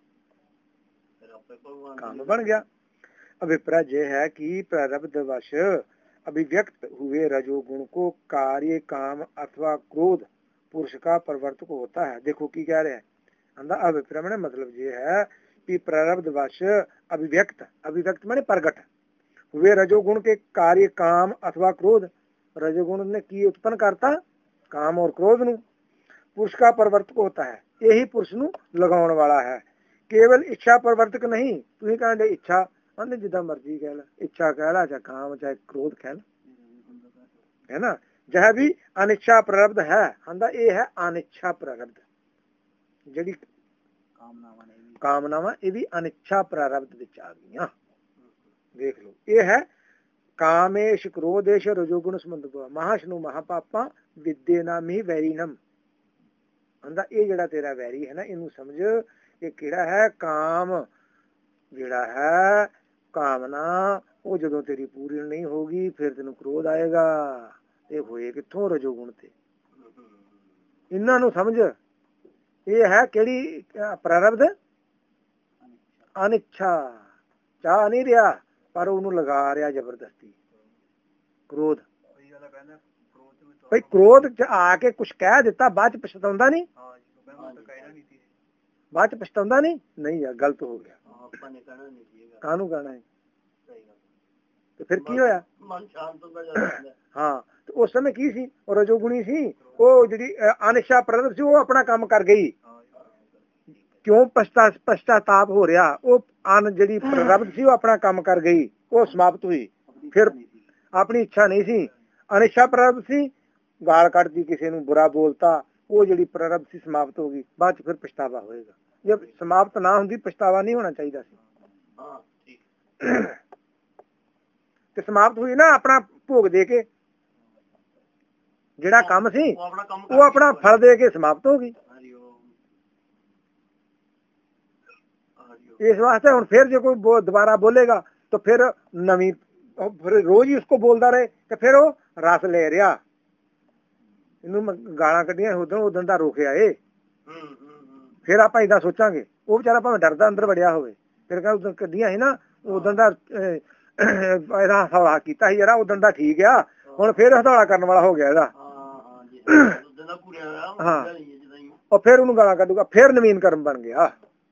Speaker 1: काम बन गया। अभिप्राय यह है कि प्रारब्ध वश अभिव्यक्त हुए रजोगुण को कार्य काम अथवा क्रोध पुरुष का प्रवर्तक होता है। देखो की कह रहे हैं, अभिप्राय में मतलब ये है कि प्रारब्ध वश अभिव्यक्त, अभिव्यक्त माने प्रगट हुए रजोगुण के कार्य काम अथवा क्रोध, रजोगुण ने की उत्पन्न करता काम और क्रोध नु, पुरुष का प्रवर्तक होता है, यही पुरुष नु लगाउण वाला है। केवल इच्छा प्रवर्तक नहीं। तुसीं कहंदे इच्छा, आंदे जिद्दां मर्जी कह ला, इच्छा कह ला, चाहे काम चाहे क्रोध कह ला, है ना। जह भी अनिच्छा प्रारब्ध है, आंदा ये है अनिच्छा प्रारब्ध, जिहड़ी कामनावां ये भी अनिच्छा प्रारब्ध विच आ गईयां। देख लो, ये है कामेश क्रोधेश रजोगुण संबंध महाशनु महापापा विद्ये नाम ही वैरीनम। आंदा ये जिहड़ा तेरा वैरी है ना, इनू समझ ये किहड़ा है? काम जिहड़ा है कामना, वो जदों तेरी पूरी नहीं होगी फिर तेनू क्रोध आएगा। ये होए कित्थों? रजोगुण ते। इन्हां नू समझ, ये है किहड़ी प्रारब्ध? अनिच्छा। चाह नहीं रहा पर ਉਹਨੂੰ लगा रहा जबरदस्ती क्रोध। भाई क्रोध च आके कुछ कह दिता, बाद च पछताउंदा नहीं, बाद च पछताउंदा नहीं यार गलत हो गया, कानू कहना है, तो फिर की होया? हाँ, तो उस समय की सी? और रजोगुणी सी, वो जिहड़ी अनिच्छा प्रारब्ध सी, वो अपना काम कर गई। क्यों पश्चाताप हो रहा? वो अन जिहड़ी प्रारब्ध सी वो अपना काम कर गई, वो समाप्त हुई। फिर अपनी इच्छा नहीं सी, ਅਨਿਸ਼ਾ ਪ੍ਰਰਬਧ ਸੀ, ਗਾਲ ਕੱਢਦੀ, ਕਿਸੇ ਨੂੰ ਬੁਰਾ ਬੋਲਤਾ, ਉਹ ਜਿਹੜੀ ਪ੍ਰਰਬਧ ਸੀ ਸਮਾਪਤ ਹੋ ਗਈ। ਬਾਅਦ ਚ ਫਿਰ ਪਛਤਾਵਾ ਹੋਏਗਾ। ਜੇ ਸਮਾਪਤ ਨਾ ਹੁੰਦੀ ਪਛਤਾਵਾ ਨਹੀਂ ਹੋਣਾ ਚਾਹੀਦਾ ਸੀ। ਤੇ ਸਮਾਪਤ ਹੋਈ ਨਾ ਆਪਣਾ ਭੋਗ ਦੇ ਕੇ, ਜਿਹੜਾ ਕੰਮ ਸੀ ਉਹ ਆਪਣਾ ਫਲ ਦੇ ਕੇ ਸਮਾਪਤ ਹੋ ਗਈ। ਇਸ ਵਾਸਤੇ ਹੁਣ ਫਿਰ ਜੇ ਕੋਈ ਦੁਬਾਰਾ ਬੋਲੇਗਾ ਤਾਂ ਫਿਰ ਨਵੀਂ, ਫਿਰ ਰੋਜ਼ ਹੀ ਉਸਕੋ ਬੋਲਦਾ ਰਹੇ ਤੇ ਫਿਰ ਉਹ ਰਸ ਲੈ ਰਿਹਾ। ਇਹਨੂੰ ਗਾਲਾਂ ਕੱਢੀਆਂ ਉਦੋਂ ਦਾ ਰੋਕਿਆ ਏ। ਫਿਰ ਆਪਾਂ ਏਦਾਂ ਸੋਚਾਂਗੇ, ਉਹ ਵਿਚਾਰਾ ਭਾਵੇਂ ਡਰਦਾ ਅੰਦਰ ਵੜਿਆ ਹੋਵੇ, ਫਿਰ ਕਹਿੰਦਾ ਉਦੋਂ ਕੱਢੀਆਂ ਸੀ ਨਾ, ਉਦੋਂ ਦਾ ਇਹਦਾ ਹੌਲਾ ਕੀਤਾ ਸੀ, ਯਾਰ ਉਦੋਂ ਦਾ ਠੀਕ ਆ, ਹੁਣ ਫਿਰ ਹੌਲਾ ਕਰਨ ਵਾਲਾ ਹੋ ਗਿਆ ਇਹਦਾ। ਹਾਂ, ਉਹ ਫਿਰ ਉਹਨੂੰ ਗਾਲਾਂ ਕੱਢੂਗਾ, ਫਿਰ ਨਵੀਨ ਕਰਮ ਬਣ ਗਿਆ।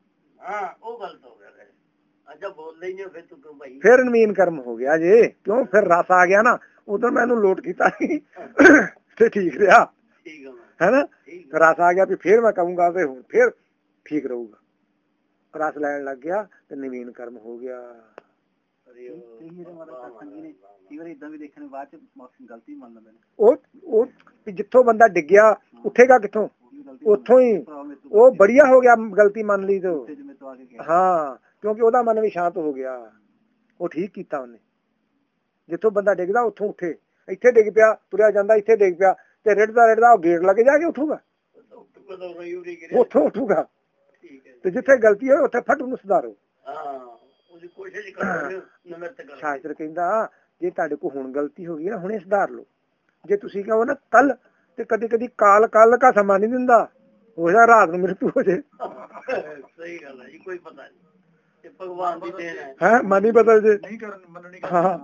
Speaker 1: ਫਿਰ ਨਵੀਨ ਕਰਮ ਹੋ ਗਿਆ ਜੇ, ਕਿਉਂ? ਫਿਰ ਰਸ ਆ ਗਿਆ ਨਾ, ਉਦੋਂ ਮੈਂ ਇਹਨੂੰ ਲੋਟ ਕੀਤਾ ਸੀ ਤੇ ਠੀਕ ਰਿਹਾ, ਹੈਨਾ। ਰਸ ਆ ਗਿਆ ਵੀ ਫਿਰ ਮੈਂ ਕਹੂੰਗਾ ਤੇ ਹੁਣ ਫਿਰ ਠੀਕ ਰਹੂਗਾ। ਰਸ ਲੈਣ ਲੱਗ ਗਿਆ ਤੇ ਨਵੀਨ ਕਰਮ ਹੋ ਗਿਆ। ਉਹ ਜਿੱਥੋਂ ਬੰਦਾ ਡਿੱਗਿਆ ਉੱਠੇਗਾ ਕਿੱਥੋਂ? ਉੱਥੋਂ ਹੀ। ਉਹ ਬੜੀਆ ਹੋ ਗਿਆ, ਗਲਤੀ ਮੰਨ ਲਈ ਤੋਂ। ਹਾਂ, ਕਿਉਂਕਿ ਉਹਦਾ ਮਨ ਵੀ ਸ਼ਾਂਤ ਹੋ ਗਿਆ, ਉਹ ਠੀਕ ਕੀਤਾ ਉਹਨੇ। ਜਿੱਥੋਂ ਬੰਦਾ ਡਿੱਗਦਾ ਉੱਥੋਂ ਉੱਠੇ। ਇੱਥੇ ਡਿੱਗ ਪਿਆ, ਤੁਰਿਆ ਜਾਂਦਾ, ਇੱਥੇ ਡਿੱਗ ਪਿਆ ਤੇ ਰਿੜਦਾ ਰਿੜਦਾ ਉਹ ਗੇਟ ਲੱਗ ਜਾ ਕੇ ਉੱਠੂਗਾ, ਉੱਥੋਂ ਉੱਠੂਗਾ। ਤੇ ਜਿੱਥੇ ਗਲਤੀ ਹੋਏ ਉੱਥੇ ਫਟ ਉਹਨੂੰ ਸੁਧਾਰੋ। ਸ਼ਾਸਤਰ ਕਹਿੰਦਾ ਜੇ ਤੁਹਾਡੇ ਕੋਲ ਹੁਣ ਗਲਤੀ ਹੋ ਗਈ ਨਾ, ਹੁਣੇ ਸੁਧਾਰ ਲਓ। ਜੇ ਤੁਸੀਂ ਕਹੋ ਨਾ ਕੱਲ, ਤੇ ਕਦੀ ਕਦੀ ਕਾਲ ਕਾ ਸਮਾਂ ਨਹੀਂ ਦਿੰਦਾ, ਹੋ ਜਾ ਰਾਤ ਨੂੰ ਮ੍ਰਿਤੂ ਹੋ ਜੇ।
Speaker 2: ਸਹੀ ਗੱਲ ਹੈ ਜੀ, ਕੋਈ ਪਤਾ ਨਹੀਂ, ਭਗਵਾਨ ਦੀ ਦੇਣ
Speaker 1: ਹੈ। ਮਨ ਹੀ ਬਦਲ ਜੇ।
Speaker 2: ਹਾਂ,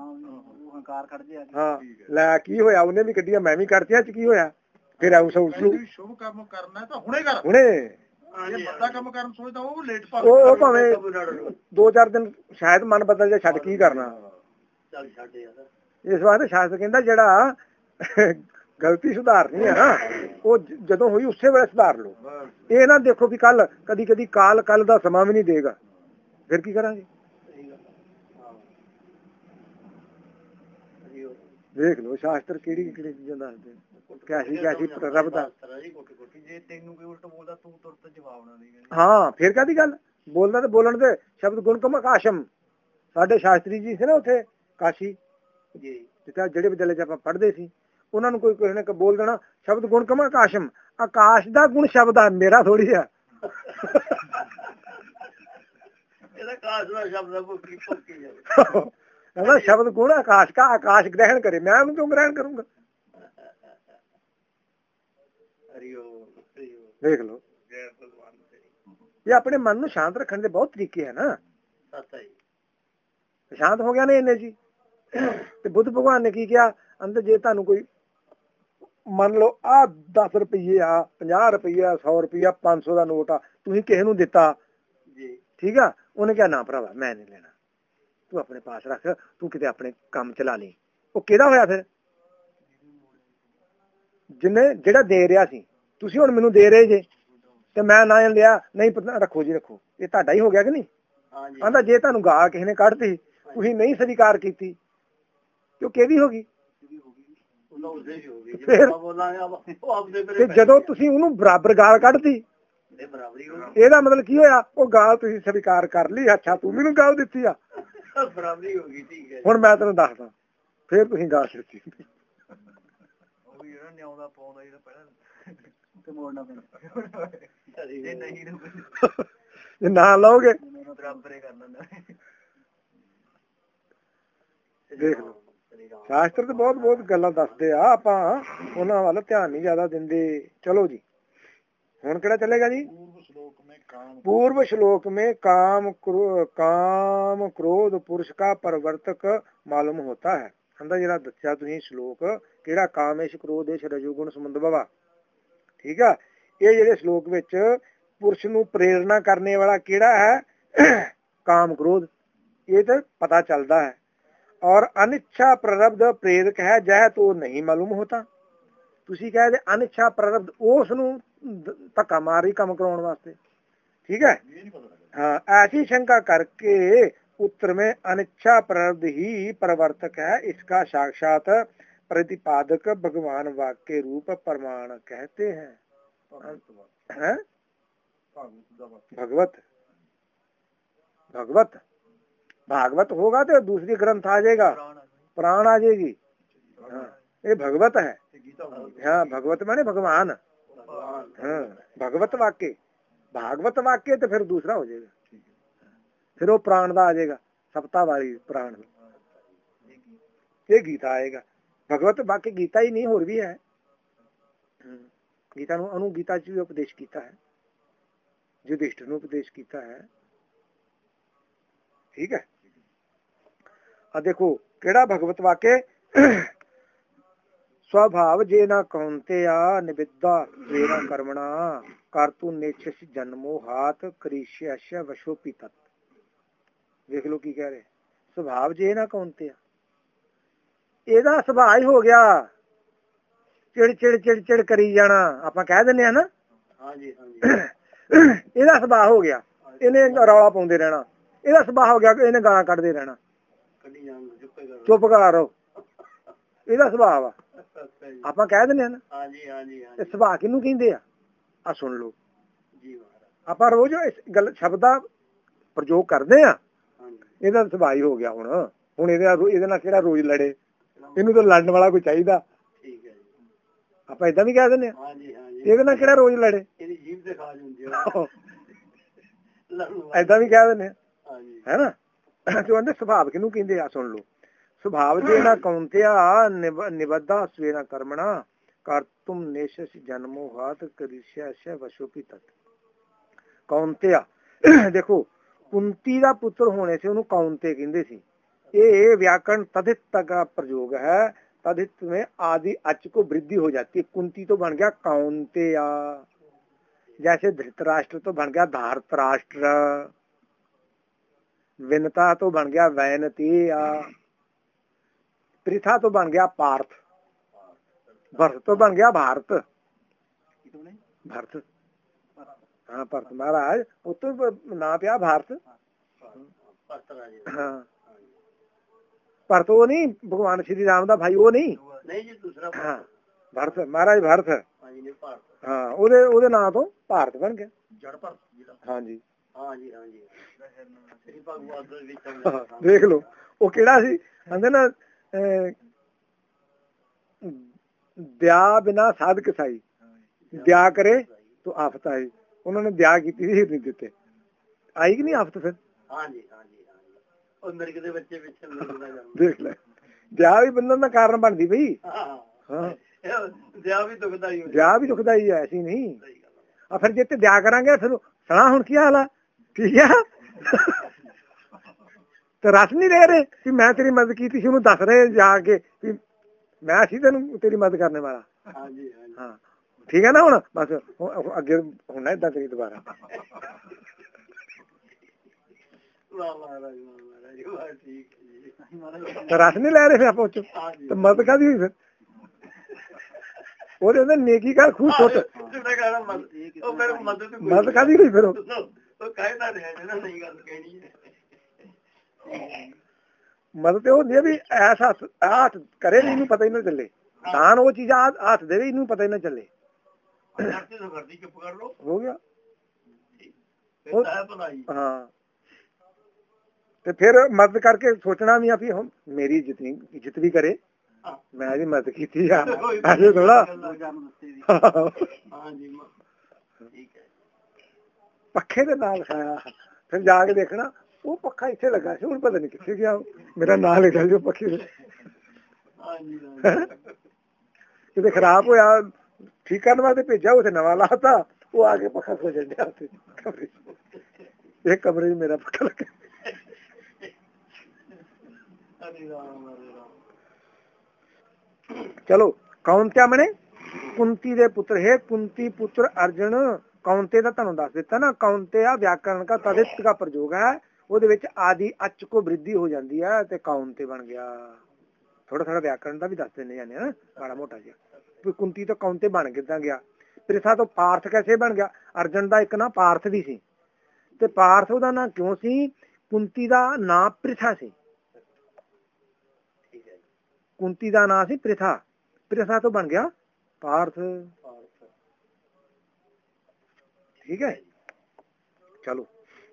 Speaker 1: ਲੈ ਕੀ ਹੋਇਆ, ਉਹਨੇ ਵੀ ਕੱਢੀਆਂ, ਮੈਂ ਵੀ ਕੱਢਤੀਆਂ, ਚ ਕੀ ਹੋਇਆ? ਫਿਰ ਆਉ ਸ਼ੁਭ
Speaker 2: ਕੰਮ ਕਰਨਾ ਤਾਂ ਹੁਣੇ ਕਰ,
Speaker 1: ਹੁਣੇ।
Speaker 2: ਬੰਦਾ ਕੰਮ ਕਰਨ ਸੋਚਦਾ ਉਹ ਲੇਟ
Speaker 1: ਉਹ ਭਾਵੇਂ 2-4 ਦਿਨ ਸ਼ਾਇਦ ਮਨ ਬਦਲ ਜਾ, ਛੱਡ ਕੀ ਕਰਨਾ। ਇਸ ਵਾਸਤੇ ਸ਼ਾਸਤਰ ਕਹਿੰਦਾ ਜਿਹੜਾ ਗਲਤੀ ਸੁਧਾਰਨੀ ਹੈ ਨਾ, ਉਹ ਜਦੋਂ ਹੋਈ ਉਸੇ ਵੇਲੇ ਸੁਧਾਰ ਲਓ। ਇਹ ਨਾ ਦੇਖੋ ਵੀ ਕੱਲ, ਕਦੀ ਕਦੀ ਕੱਲ ਦਾ ਸਮਾਂ ਵੀ ਨਹੀਂ ਦੇਗਾ, ਫਿਰ ਕੀ ਕਰਾਂਗੇ? ਦੇਖ ਲਓ ਸ਼ਾਸਤਰ ਕਿਹੜੀ ਚੀਜ਼ਾਂ ਦੱਸਦੇ, ਕੈਸੀ ਪ੍ਰਰਬ ਦਾ।
Speaker 2: ਜੇ ਤੈਨੂੰ ਕੋਈ ਉਲਟ ਬੋਲਦਾ ਤੂੰ ਤੁਰਤ ਜਵਾਬ ਨਾ ਦੇ।
Speaker 1: ਹਾਂ, ਫਿਰ ਕਾਹਦੀ ਗੱਲ, ਬੋਲਦਾ ਤੇ ਬੋਲਣ ਦੇ। ਸ਼ਬਦ ਗੁਣਕਮ ਆਕਾਸ਼ਮ, ਸਾਡੇ ਸ਼ਾਸਤਰੀ ਜੀ ਸੀ ਨਾ ਉੱਥੇ ਕਾਸ਼ੀ ਜੀ, ਜਿਹੜੇ ਵਿਦਿਆਲੇ ਚ ਆਪਾਂ ਪੜ੍ਹਦੇ ਸੀ, ਉਹਨਾਂ ਨੂੰ ਕੋਈ ਕਿਸੇ ਨੇ ਬੋਲ ਦੇਣਾ ਸ਼ਬਦ ਗੁਣਕਮ ਆਕਾਸ਼ਮ, ਆਕਾਸ਼ ਦਾ ਗੁਣ ਸ਼ਬਦ ਆ, ਮੇਰਾ ਥੋੜੀ ਆ। ਸ਼ਬਦ ਗੁਣ ਆਕਾਸ਼ ਕਾ, ਆਕਾਸ਼ ਗ੍ਰਹਿਣ ਕਰੇ, ਮੈਂ ਉਹਨੂੰ ਕਿਉਂ ਗ੍ਰਹਿਣ ਕਰੂੰਗਾ? ਦੇਖ ਲਓ, ਇਹ ਆਪਣੇ ਮਨ ਨੂੰ ਸ਼ਾਂਤ ਰੱਖਣ ਦੇ ਬਹੁਤ ਤਰੀਕੇ ਹੈ ਨਾ। ਸ਼ਾਂਤ ਹੋ ਗਿਆ ਨਾ ਇਹਨੇ ਜੀ। ਤੇ ਬੁੱਧ ਭਗਵਾਨ ਨੇ ਕੀ ਕਿਹਾ, ਅੰਦਰ ਜੇ ਤੁਹਾਨੂੰ ਕੋਈ ਮੰਨ ਲਓ ਆਹ 10 ਰੁਪਈਏ ਆ, 50 ਰੁਪਈਆ, 100 ਰੁਪਈਆ, 500 ਦਾ ਨੋਟ ਆ, ਤੁਸੀਂ ਕਿਸੇ ਨੂੰ ਦਿੱਤਾ, ਠੀਕ ਆ, ਉਹਨੇ ਕਿਹਾ ਨਾ ਭਰਾਵਾ ਮੈਂ ਨਹੀਂ ਲੈਣਾ, ਤੂੰ ਆਪਣੇ ਪਾਸ ਰੱਖ, ਤੂੰ ਕਿਤੇ ਆਪਣੇ ਕੰਮ ਚਲਾ ਲਈ। ਉਹ ਕਿਹਦਾ ਹੋਇਆ ਫਿਰ? ਜਿਹੜਾ ਦੇ ਰਿਹਾ ਸੀ। ਤੁਸੀਂ ਹੁਣ ਮੈਨੂੰ ਦੇ ਰਹੇ ਜੇ ਤੇ ਮੈਂ ਨਾ ਲਿਆ, ਨਹੀਂ ਰੱਖੋ ਜੀ ਰੱਖੋ, ਇਹ ਤੁਹਾਡਾ ਹੀ ਹੋ ਗਿਆ ਕਿ ਨਹੀਂ? ਆਂਦਾ ਜੇ ਤੁਹਾਨੂੰ ਗਾਲ ਕਿਸੇ ਨੇ ਕੱਢਤੀ, ਤੁਸੀਂ ਨਹੀਂ ਸਵੀਕਾਰ ਕੀਤੀ, ਤੇ ਉਹ ਕਿਹਦੀ ਹੋ ਗਈ? ਤੇ ਜਦੋਂ ਤੁਸੀਂ ਉਹਨੂੰ ਬਰਾਬਰ ਗਾਲ ਕੱਢਤੀ, ਇਹਦਾ ਮਤਲਬ ਕੀ ਹੋਇਆ? ਉਹ ਗਾਲ ਤੁਸੀਂ ਸਵੀਕਾਰ ਕਰ ਲਈ। ਅੱਛਾ, ਤੂੰ ਮੈਨੂੰ ਗਾਲ ਦਿੱਤੀ ਆ,
Speaker 2: ਬਰਾਬਰੀ ਹੋ ਗਈ, ਠੀਕ ਹੈ।
Speaker 1: ਹੁਣ ਮੈਂ ਤੈਨੂੰ ਦੱਸਦਾ, ਫਿਰ ਤੁਸੀਂ ਗਾਲ ਦਿੱਤੀ।
Speaker 2: ਨਿਆਉਂਦਾ ਪਾਉਂਦਾ ਜਿਹੜਾ ਪਹਿਲਾਂ ਤੇ ਮੋੜਨਾ ਪੈਂਦਾ, ਜੇ ਨਹੀਂ
Speaker 1: ਜੇ ਨਾ ਲਓਗੇ
Speaker 2: ਬਰਾਬਰ ਹੀ ਕਰ ਲੈਂਦਾ।
Speaker 1: ਦੇਖ ਲਓ, ਸ਼ਾਸਤਰ ਤੇ ਬਹੁਤ ਗੱਲਾਂ ਦੱਸਦੇ ਆ, ਆਪਾਂ ਉਹਨਾਂ ਵੱਲ ਧਿਆਨ ਨਹੀਂ ਜ਼ਿਆਦਾ ਦਿੰਦੇ। ਚਲੋ ਜੀ, ਹੁਣ ਕਿਹੜਾ ਚੱਲੇਗਾ ਜੀ? पूर्व श्लोक में काम क्रोध पुरुष का परिवर्तक मालूम होता है। अंदर ਜਿਹੜਾ ਦੱਸਿਆ ਤੁਸੀਂ ਸ਼ਲੋਕ, ਕਿਹੜਾ ਕਾਮੇਸ਼ ਕ੍ਰੋਧੇਸ਼ ਰਜੋਗੁਣ ਸਮੁੰਦਭਵਾ, ਠੀਕ ਆ। ਇਹ ਜਿਹੜੇ ਸ਼ਲੋਕ ਵਿੱਚ ਪੁਰਸ਼ ਨੂੰ ਪ੍ਰੇਰਨਾ ਕਰਨੇ ਵਾਲਾ ਕਿਹੜਾ ਹੈ? ਕਾਮ ਕ੍ਰੋਧ, ਇਹ ਤਾਂ ਪਤਾ ਚੱਲਦਾ ਹੈ। और अनिच्छा प्ररब्ध प्रेरक है, जह तो नहीं मालूम होता। ਤੁਸੀਂ ਕਹਦੇ ਅਨਿच्छा ਪ੍ਰਰਬਧ ਉਸ ਨੂੰ ਧੱਕਾ ਮਾਰੀ ਕੰਮ ਕਰਾਉਣ ਵਾਸਤੇ, ठीक है। हाँ, ऐसी शंका करके उत्तर में अनिच्छा प्ररब्ध ही प्रवर्तक है, इसका साक्षात प्रतिपादक भगवान वाक्य रूप प्रमाण कहते हैं। हैं? भगवत भगवत भागवत होगा तो दूसरी ग्रंथ आ जाएगा, प्राण आ जाएगी। हाँ, ये भगवत है। हाँ, भगवत माने भगवान। हाँ, भगवत वाक्य, भागवत वाक्य तो फिर दूसरा हो जाएगा, फिर वो प्राण का आ जाएगा, सप्ताह वाली प्राण, ये गीता आएगा। भगवत वाक्य गीता ही नहीं, होर भी है। गीता अनु गीता च भी उपदेश किया है, युधिष्ठिर ने उपदेश किया है। ठीक है। अब देखो केड़ा भगवत वाक्य, स्वभाव जे न कौन्तेया निविद्या स्वेन कर्मणा कर्तु नेच्छसि जन्मो हाथ करिष्यस्य वशोपि तत्। देख लो की कह रहे, स्वभाव जे न कौन्तेया, ਇਹਦਾ ਸੁਭਾਅ ਹੀ ਹੋ ਗਿਆ ਚਿੜ ਚਿੜ ਚਿੜ ਚਿੜ ਕਰੀ ਜਾਣਾ, ਆਪਾਂ ਕਹਿ ਦਿੰਦੇ ਆ ਨਾ। ਹਾਂਜੀ ਹਾਂਜੀ। ਇਹਦਾ ਸੁਭਾਅ ਹੋ ਗਿਆ, ਇਹਨੇ ਰੌਲਾ ਪਾਉਂਦੇ ਰਹਿਣਾ, ਇਹਦਾ ਸੁਭਾਅ ਹੋ ਗਿਆ ਕਿ ਇਹਨੇ ਗਾਲਾਂ ਕੱਢਦੇ ਰਹਿਣਾ, ਚੁੱਪ ਕਰ ਰਹੋ, ਇਹਦਾ ਸੁਭਾਅ ਆ, ਆਪਾਂ ਕਹਿ ਦਿੰਦੇ ਆ ਨਾ। ਇਹ ਸੁਭਾਅ ਕਿਹਨੂੰ ਕਹਿੰਦੇ ਆ? ਆ ਸੁਣ ਲਓ, ਆਪਾਂ ਰੋਜ਼ ਇਸ ਗੱਲ ਸ਼ਬਦ ਦਾ ਪ੍ਰਯੋਗ ਕਰਦੇ ਆ, ਇਹਦਾ ਸੁਭਾਅ ਹੀ ਹੋ ਗਿਆ। ਹੁਣ ਇਹਦੇ ਨਾਲ ਕਿਹੜਾ ਰੋਜ਼ ਲੜੇ, ਇਹਨੂੰ ਤਾਂ ਲੜਨ ਵਾਲਾ ਕੋਈ ਚਾਹੀਦਾ। ਆਪਾਂ ਏਦਾਂ ਵੀ ਕਹਿ ਦਿੰਦੇ ਆ, ਇਹਦੇ ਨਾਲ ਕਿਹੜਾ ਰੋਜ਼ ਲੜੇ, ਏਦਾਂ ਵੀ ਕਹਿ ਦਿੰਦੇ ਆ, ਹੈ ਨਾ। ਤੇ ਕਹਿੰਦੇ ਸੁਭਾਵ ਕਿਹਨੂੰ ਕਹਿੰਦੇ ਆ? ਸੁਣ ਲਓ, ਸੁਭਾਵ ਜੇ ਨਾ ਕੌਂਤਿਆ ਨਿਬੱਧਾ ਸਵੇਨਾ ਕਰਮਣਾ ਕਰਤੁਮ ਨੇਸ਼ਸ ਜਨਮੋ ਹਾਤ ਕਰਿਸ਼ਯ ਵਸ਼ੋਪੀ ਤਤ। ਕੌਂਤਿਆ, ਦੇਖੋ ਕੁੰਤੀ ਦਾ ਪੁੱਤਰ ਹੋਣੇ से ਉਹਨੂੰ ਕੌਂਤੇ ਕਹਿੰਦੇ ਸੀ। ये व्याकरण तदित का प्रयोग है, तदित में आदि अच को वृद्धि हो जाती है। कुंती तो बन गया कौंतेया, जैसे धृतराष्ट्र तो बन गया धारतराष्ट्र, विनता तो बन गया वैनतेया, पृथा तो बन गया पार्थ, भरत तो बन गया भारत। भरत, हाँ भरत महाराज, वो तो ना पिया भारत। हाँ, भरत वो नहीं, भगवान श्री राम का भाई, वो नहीं जी, दूसरा। हाँ, भरत महाराज, भरत। हाँ, ਉਹਦੇ ਨਾਂ ਤੋਂ ਭਾਰਤ ਬਣ ਗਿਆ। ਹਾਂਜੀ ਹਾਂਜੀ। ਦੇਖ ਲਓ ਉਹ ਕਿਹੜਾ ਸੀ, ਕਹਿੰਦੇ ਨਾ ਦਿਆ ਬਿਨਾ ਸਾਧਕ ਸਾਈ, ਦਿਆ ਕਰੇ ਤੋ ਆਫਤ ਆਈ। ਉਹਨਾਂ ਨੇ ਦਿਆ ਕੀਤੀ ਸੀ, ਨਹੀਂ ਦਿੱਤੇ, ਆਈ ਕਿ ਨਹੀਂ ਆਫਤ ਫਿਰ। ਹਾਂਜੀ ਹਾਂਜੀ। ਦੇਖ ਲੈ, ਵਿਆਹ ਵੀ ਬੰਧਨ ਦਾ ਕਾਰਨ ਬਣਦੀ ਪਈ। ਹਾਂ, ਵਿਆਹ ਵੀ ਦੁਖਦਾਈ ਹੈ, ਐਸੀ ਨਹੀਂ। ਆ ਫਿਰ ਜੇ ਤੇ ਦਿਆ ਕਰਾਂਗੇ ਫਿਰ ਸੁਣਾ ਹੁਣ ਕੀ ਹਾਲ ਆ, ਠੀਕ ਆ। ਤੇ ਰਸ ਨਹੀਂ ਰਹਿ ਰਹੇ ਕਿ ਮੈਂ ਤੇਰੀ ਮਦਦ ਕੀਤੀ ਸੀ, ਉਹਨੂੰ ਦੱਸ ਰਹੇ ਜਾ ਕੇ ਵੀ ਮੈਂ ਸੀ ਤੈਨੂੰ ਤੇਰੀ ਮਦਦ ਕਰਨ ਵਾਲਾ। ਹਾਂ, ਠੀਕ ਹੈ ਨਾ। ਹੁਣ ਬਸ ਅੱਗੇ ਹੋਣਾ ਏਦਾਂ ਤੇਰੀ ਦੁਬਾਰਾ। ਰਸ ਨਹੀਂ ਲੈ ਰਹੇ ਫਿਰ ਆਪਾਂ ਉੱਚ, ਤੇ ਮਦਦ ਕਾਹਦੀ ਹੋਈ ਫਿਰ। ਉਹਦੇ ਅੰਦਰ ਨੇਕੀ ਕਰ ਖੂਹ ਸੁੱਟ, ਮਦਦ ਕਾਹਦੀ ਹੋਈ ਫਿਰ। ਮਦਦ ਤੇ ਉਹ ਹੁੰਦੀ ਹੈ ਵੀ ਐਸਾ ਹੱਥ ਕਰੇ ਵੀ ਇਹਨੂੰ ਪਤਾ ਹੀ ਨਾ ਚੱਲੇ, ਦਾਨ ਉਹ ਚੀਜ਼ ਹੱਥ ਦੇ ਵੀ ਇਹਨੂੰ ਪਤਾ ਹੀ ਨਾ ਚੱਲੇ। ਹੋ ਗਿਆ। ਹਾਂ, ਤੇ ਫਿਰ ਮਦਦ ਕਰਕੇ ਸੋਚਣਾ ਵੀ ਆ ਵੀ ਹੁਣ ਮੇਰੀ ਇੱਜ਼ਤ ਵੀ ਕਰੇ, ਮੈਂ ਇਹਦੀ ਮਦਦ ਕੀਤੀ ਆ, ਐਸੇ ਥੋੜਾ। ਪੱਖੇ ਦੇ ਨਾਲ ਖਾਇਆ, ਫਿਰ ਜਾ ਕੇ ਦੇਖਣਾ ਉਹ ਪੱਖਾ ਇੱਥੇ ਲੱਗਾ ਸੀ, ਹੁਣ ਪਤਾ ਨੀ ਕਿੱਥੇ ਗਿਆ, ਮੇਰਾ ਨਾਂ ਲਿਖਿਆ ਸੀ ਉਹ ਪੱਖੇ ਤੇ। ਕਿਤੇ ਖਰਾਬ ਹੋਇਆ, ਠੀਕ ਕਰਨ ਵਾਸਤੇ ਭੇਜਿਆ, ਉੱਥੇ ਨਵਾਂ ਲਾਤਾ, ਉਹ ਆ ਕੇ ਪੱਖਾ ਖੋਜਣ ਡਿਆ ਉੱਥੇ ਕਮਰੇ ਚ। ਇਹ ਕਮਰੇ ਚ ਮੇਰਾ ਪੱਖਾ ਲੱਗਾ। ਚਲੋ, ਕੌਂਤਿਆ ਮਨੇ ਕੁੰਤੀ ਦੇ ਪੁੱਤਰ ਹੈ। ਕੁੰਤੀ ਪੁੱਤਰ ਅਰਜੁਨ, ਕੌਂਤੇ ਦਾ ਤੁਹਾਨੂੰ ਦੱਸ ਦਿੱਤਾ ਨਾ। ਕੌਂਤਿਆ ਵਿਆਕਰਨ ਦਾ ਤਦਿਤ ਦਾ ਪ੍ਰਯੋਗ ਹੈ, ਉਹਦੇ ਵਿੱਚ ਆਦि ਅਚ ਕੋ ਵ੍ਰਿद्धि ਹੋ ਜਾਂਦੀ ਹੈ ਤੇ ਕੌਂਤੇ ਬਣ ਗਿਆ। ਥੋੜਾ ਥੋੜਾ ਵਿਆਕਰਨ ਦਾ ਵੀ ਦੱਸ ਦਿੰਦੇ ਜਾਂਦੇ ਆ, ਮਾੜਾ ਮੋਟਾ ਜਿਹਾ। ਕੁੰਤੀ ਤੋਂ ਕੌਂਤੇ ਬਣ ਕਿੱਦਾਂ ਗਿਆ, ਪ੍ਰਿਥਾ ਤੋਂ ਪਾਰਥ ਕੈਸੇ ਬਣ ਗਿਆ। ਅਰਜੁਨ ਦਾ ਇੱਕ ਨਾਂ ਪਾਰਥ ਵੀ ਸੀ, ਤੇ ਪਾਰਥ ਉਹਦਾ ਨਾਂ ਕਿਉਂ ਸੀ, ਕੁੰਤੀ ਦਾ ਨਾਂ ਪ੍ਰਿਥਾ ਸੀ। ਕੁੰਤੀ ਦਾ ਨਾਂ ਸੀ ਪ੍ਰਿਥਾ, ਪ੍ਰਿਥਾ ਤੋਂ ਬਣ ਗਿਆ ਪਾਰਥ। ਠੀਕ है। चलो,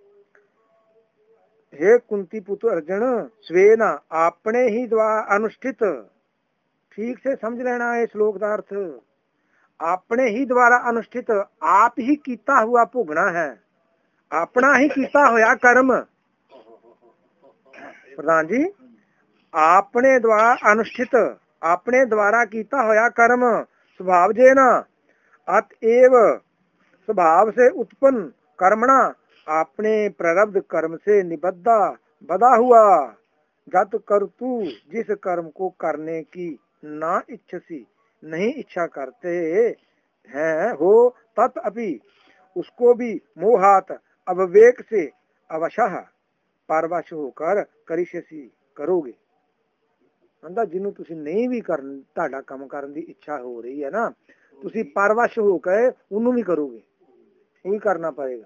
Speaker 1: हे कुंती पुत्र अर्जुन, स्वेन अपने ही द्वारा अनुष्ठित, ठीक से समझ लेना है श्लोक का अर्थ, अपने ही द्वारा अनुष्ठित, आप ही कीता हुआ भोगना है, अपना ही कीता होया कर्म। प्रधान जी, आपने द्वारा अनुष्ठित, अपने द्वारा कीता होया कर्म, स्वभाव जे ना अतएव स्वभाव से उत्पन्न कर्मणा, अपने प्रारब्ध कर्म से निबद्धा बधा हुआ, जत कर तू जिस कर्म को करने की ना इच्छसी, नहीं इच्छा करते हैं हो, तत् अपि उसको भी मोहात अविवेक से अवशः परवश होकर करिष्यसी करोगे। ਕਹਿੰਦਾ ਜਿਹਨੂੰ ਤੁਸੀਂ ਨਹੀਂ ਵੀ ਕਰਨ, ਤੁਹਾਡਾ ਕੰਮ ਕਰਨ ਦੀ ਇੱਛਾ ਹੋ ਰਹੀ ਹੈ ਨਾ, ਤੁਸੀਂ ਪਰਵਸ਼ ਹੋ ਕੇ ਉਹਨੂੰ ਵੀ ਕਰੋਗੇ, ਉਹ ਵੀ ਕਰਨਾ ਪਏਗਾ।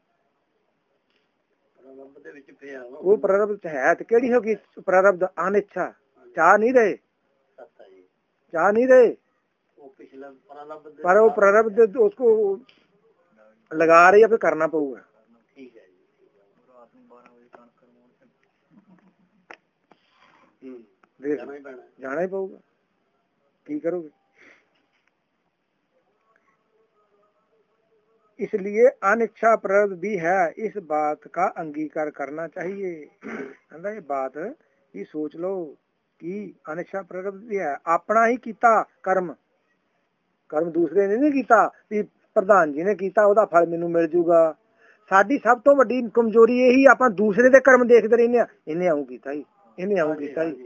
Speaker 1: ਉਹ ਪ੍ਰਰਬਧ ਹੈ ਤੇ ਕਿਹੜੀ ਹੋਗੀ ਪ੍ਰਰਬਧ? ਅਨਿੱਛਾ, ਚਾਹ ਨਹੀਂ ਰਹੇ, ਚਾਹ नहीं रहे, पर वो प्रारब्ध उसको लगा रही है, फिर करना पड़ेगा। जाना ही पड़ेगा, की करोगे? इसलिए अनिच्छा प्रारब्ध भी है, इस बात का अंगीकार करना चाहिए। ये बात ही सोच लो कि अनिच्छा प्रारब्ध भी है, अपना ही कीता कर्म, कर्म दूसरे ने नहीं कीता भी प्रधान जी ने कीता ਉਹਦਾ ਫਲ ਮੈਨੂੰ ਮਿਲ ਜੂਗਾ। ਸਾਡੀ ਸਭ ਤੋਂ ਵੱਡੀ ਕਮਜ਼ੋਰੀ ਇਹੀ, ਆਪਾਂ ਦੂਸਰੇ ਦੇ ਕਰਮ ਦੇਖਦੇ ਰਹਿੰਦੇ ਆ, ਇਹਨੇ ਆਉਂ ਕੀਤਾ ਹੀ, ਇਹਨੇ ਆਉਂ ਕੀਤਾ ਹੀ,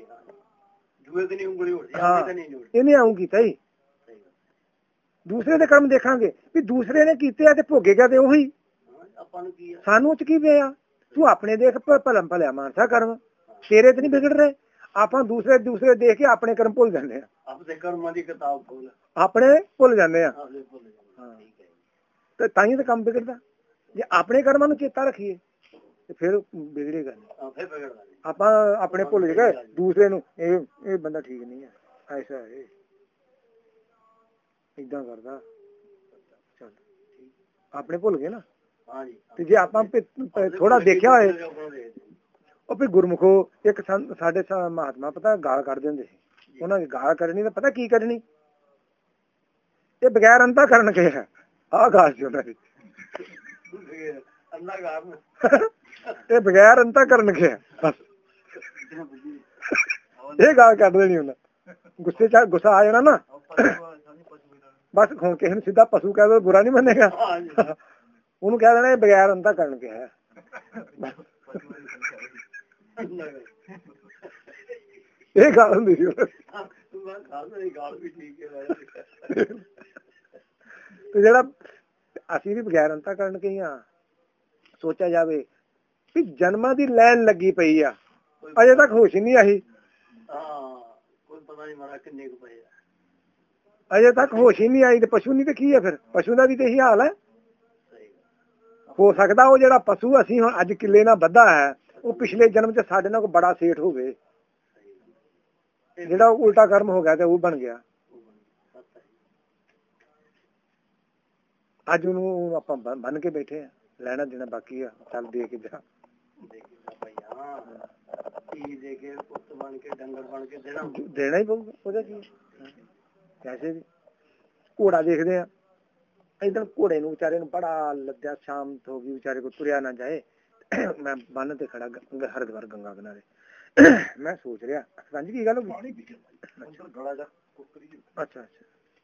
Speaker 1: ਇਹਨੇ ਆਉਂ ਕੀਤਾ ਹੀ। ਦੂਸਰੇ ਦੇ ਕਰਮ ਦੇਖਾਂਗੇ ਵੀ ਦੂਸਰੇ ਨੇ ਕੀਤੇ ਆ ਤੇ ਭੋਗੇਗਾ ਤੇ ਉਹੀ, ਸਾਨੂੰ ਚ ਕੀ ਪਿਆ? ਤੂੰ ਆਪਣੇ ਦੇਖ ਭਲਮ ਭਲਿਆ ਮਾਨਸਾ ਕਰਮ, ਤੇਰੇ ਤੇ ਨਹੀਂ ਵਿਗੜ ਰਹੇ। ਆਪਾਂ ਦੂਸਰੇ ਦੇਖ ਕੇ ਆਪਣੇ ਕਰਮ ਭੁੱਲ ਜਾਂਦੇ ਆ, ਆਪਣੇ ਕਰਮਾਂ ਦੀ ਕਿਤਾਬ ਆਪਣੇ ਭੁੱਲ ਜਾਂਦੇ ਆ, ਤੇ ਤਾਂ ਹੀ ਤਾਂ ਕੰਮ ਵਿਗੜਦਾ। ਜੇ ਆਪਣੇ ਕਰਮਾਂ ਨੂੰ ਚੇਤਾ ਰੱਖੀਏ ਤੇ ਫਿਰ ਵਿਗੜੇਗਾ ਨਹੀਂ। ਆਪਾਂ ਆਪਣੇ ਭੁੱਲ ਗਏ ਦੂਸਰੇ ਨੂੰ, ਇਹ ਬੰਦਾ ਠੀਕ ਨਹੀਂ ਹੈ, ਐਸਾ ਹੈ, ਏਦਾਂ ਕਰਦਾ, ਚੱਲ ਆਪਣੇ ਭੁੱਲ ਗਏ ਨਾ। ਤੇ ਜੇ ਆਪਾਂ ਥੋੜਾ ਦੇਖਿਆ ਹੋਏ, ਉਹ ਵੀ ਗੁਰਮੁਖੋ ਇੱਕ ਸਾਡੇ ਮਹਾਤਮਾ ਪਤਾ ਗਾਲ ਕੱਢ ਦਿੰਦੇ ਸੀ, ਉਹਨਾਂ ਦੀ ਗਾਲ ਕਰਨੀ ਤਾਂ ਪਤਾ ਕੀ ਕਰਨੀ, ਇਹ ਬਗੈਰ ਅੰਤਾ ਕਰਨ ਕੇ ਹੈ, ਆਹ ਗਾਲ ਸੀ ਉਹਨਾਂ ਦੀ, ਇਹ ਬਗੈਰ ਅੰਤਾ ਕਰਨ ਕੇ ਹੈ, ਬਸ ਇਹ ਗਾਲ ਕੱਢ ਦੇਣੀ ਉਹਨਾਂ। ਗੁੱਸੇ ਚ ਗੁੱਸਾ ਆ ਜਾਣਾ ਨਾ, ਬਸ ਹੁਣ ਕਿਸੇ ਨੂੰ ਸਿੱਧਾ ਪਸ਼ੂ ਕਹਿ ਦੋ ਬੁਰਾ ਨੀ ਮੰਨੇਗਾ, ਉਹਨੂੰ ਕਹਿ ਦੇਣਾ ਇਹ ਬਗੈਰ ਅੰਤਾ ਕਰਨ ਕੇ ਹੈ। ਇਹ ਗੱਲ ਹੁੰਦੀ ਸੀ। ਤੇ ਜਿਹੜਾ ਅਸੀਂ ਵੀ ਬਗੈਰ ਅੰਤਾ ਕਰਨ ਕੇ ਆ, ਸੋਚਿਆ ਜਾਵੇ ਵੀ ਜਨਮਾਂ ਦੀ ਲਾਈਨ ਲੱਗੀ ਪਈ ਆ, ਅਜੇ ਤੱਕ ਹੋਸ਼ ਨਹੀਂ ਆਈ, ਅਜੇ ਤੱਕ ਹੋਸ਼ ਹੀ ਨਹੀਂ ਆਈ। ਤੇ ਪਸ਼ੂ ਨਹੀਂ ਤੇ ਕੀ ਹੈ ਫਿਰ? ਪਸ਼ੂ ਦਾ ਵੀ ਤੇ ਇਹੀ ਹਾਲ ਹੈ। ਹੋ ਸਕਦਾ ਉਹ ਜਿਹੜਾ ਪਸ਼ੂ ਅਸੀਂ ਹੁਣ ਅੱਜ ਕਿੱਲੇ ਨਾਲ ਬੱਧਾ ਹੈ, ਉਹ ਪਿਛਲੇ ਜਨਮ ਚ ਸਾਡੇ ਨਾਲ ਕੋਈ ਬੜਾ ਸੇਠ ਹੋਵੇ, ਜਿਹੜਾ ਉਲਟਾ ਕਰਮ ਹੋ ਗਿਆ ਤੇ ਉਹ ਬਣ ਗਿਆ। ਅੱਜ ਉਹਨੂੰ ਆਪਾਂ ਬੰਨ ਕੇ ਬੈਠੇ ਆ, ਲੈਣਾ ਦੇਣਾ ਬਾਕੀ ਆ, ਚੱਲ ਦੇ ਕੇ ਜਾ, ਦੇਣਾ ਹੀ ਪਊਗਾ। ਉਹਦਾ ਕੀ ਪੈਸੇ ਵੀ। ਘੋੜਾ ਦੇਖਦੇ ਆ, ਇਦਾਂ ਘੋੜੇ ਨੂੰ ਵਿਚਾਰੇ ਨੂੰ ਬੜਾ ਲੱਦਿਆ, ਸ਼ਾਮ ਹੋ ਗਈ, ਵਿਚਾਰੇ ਕੋ ਤੁਰਿਆ ਨਾ ਜਾਏ, ਮੈਂ ਬੰਨ ਤੇ ਖੜਾ ਹਰਿਦੁਆਰ ਗੰਗਾ ਕਿਨਾਰੇ, ਮੈਂ ਸੋਚ ਰਿਹਾ ਸਾਂਝੀ ਕੀ ਗੱਲ ਹੋ ਗਈ। ਅੱਛਾ ਅੱਛਾ,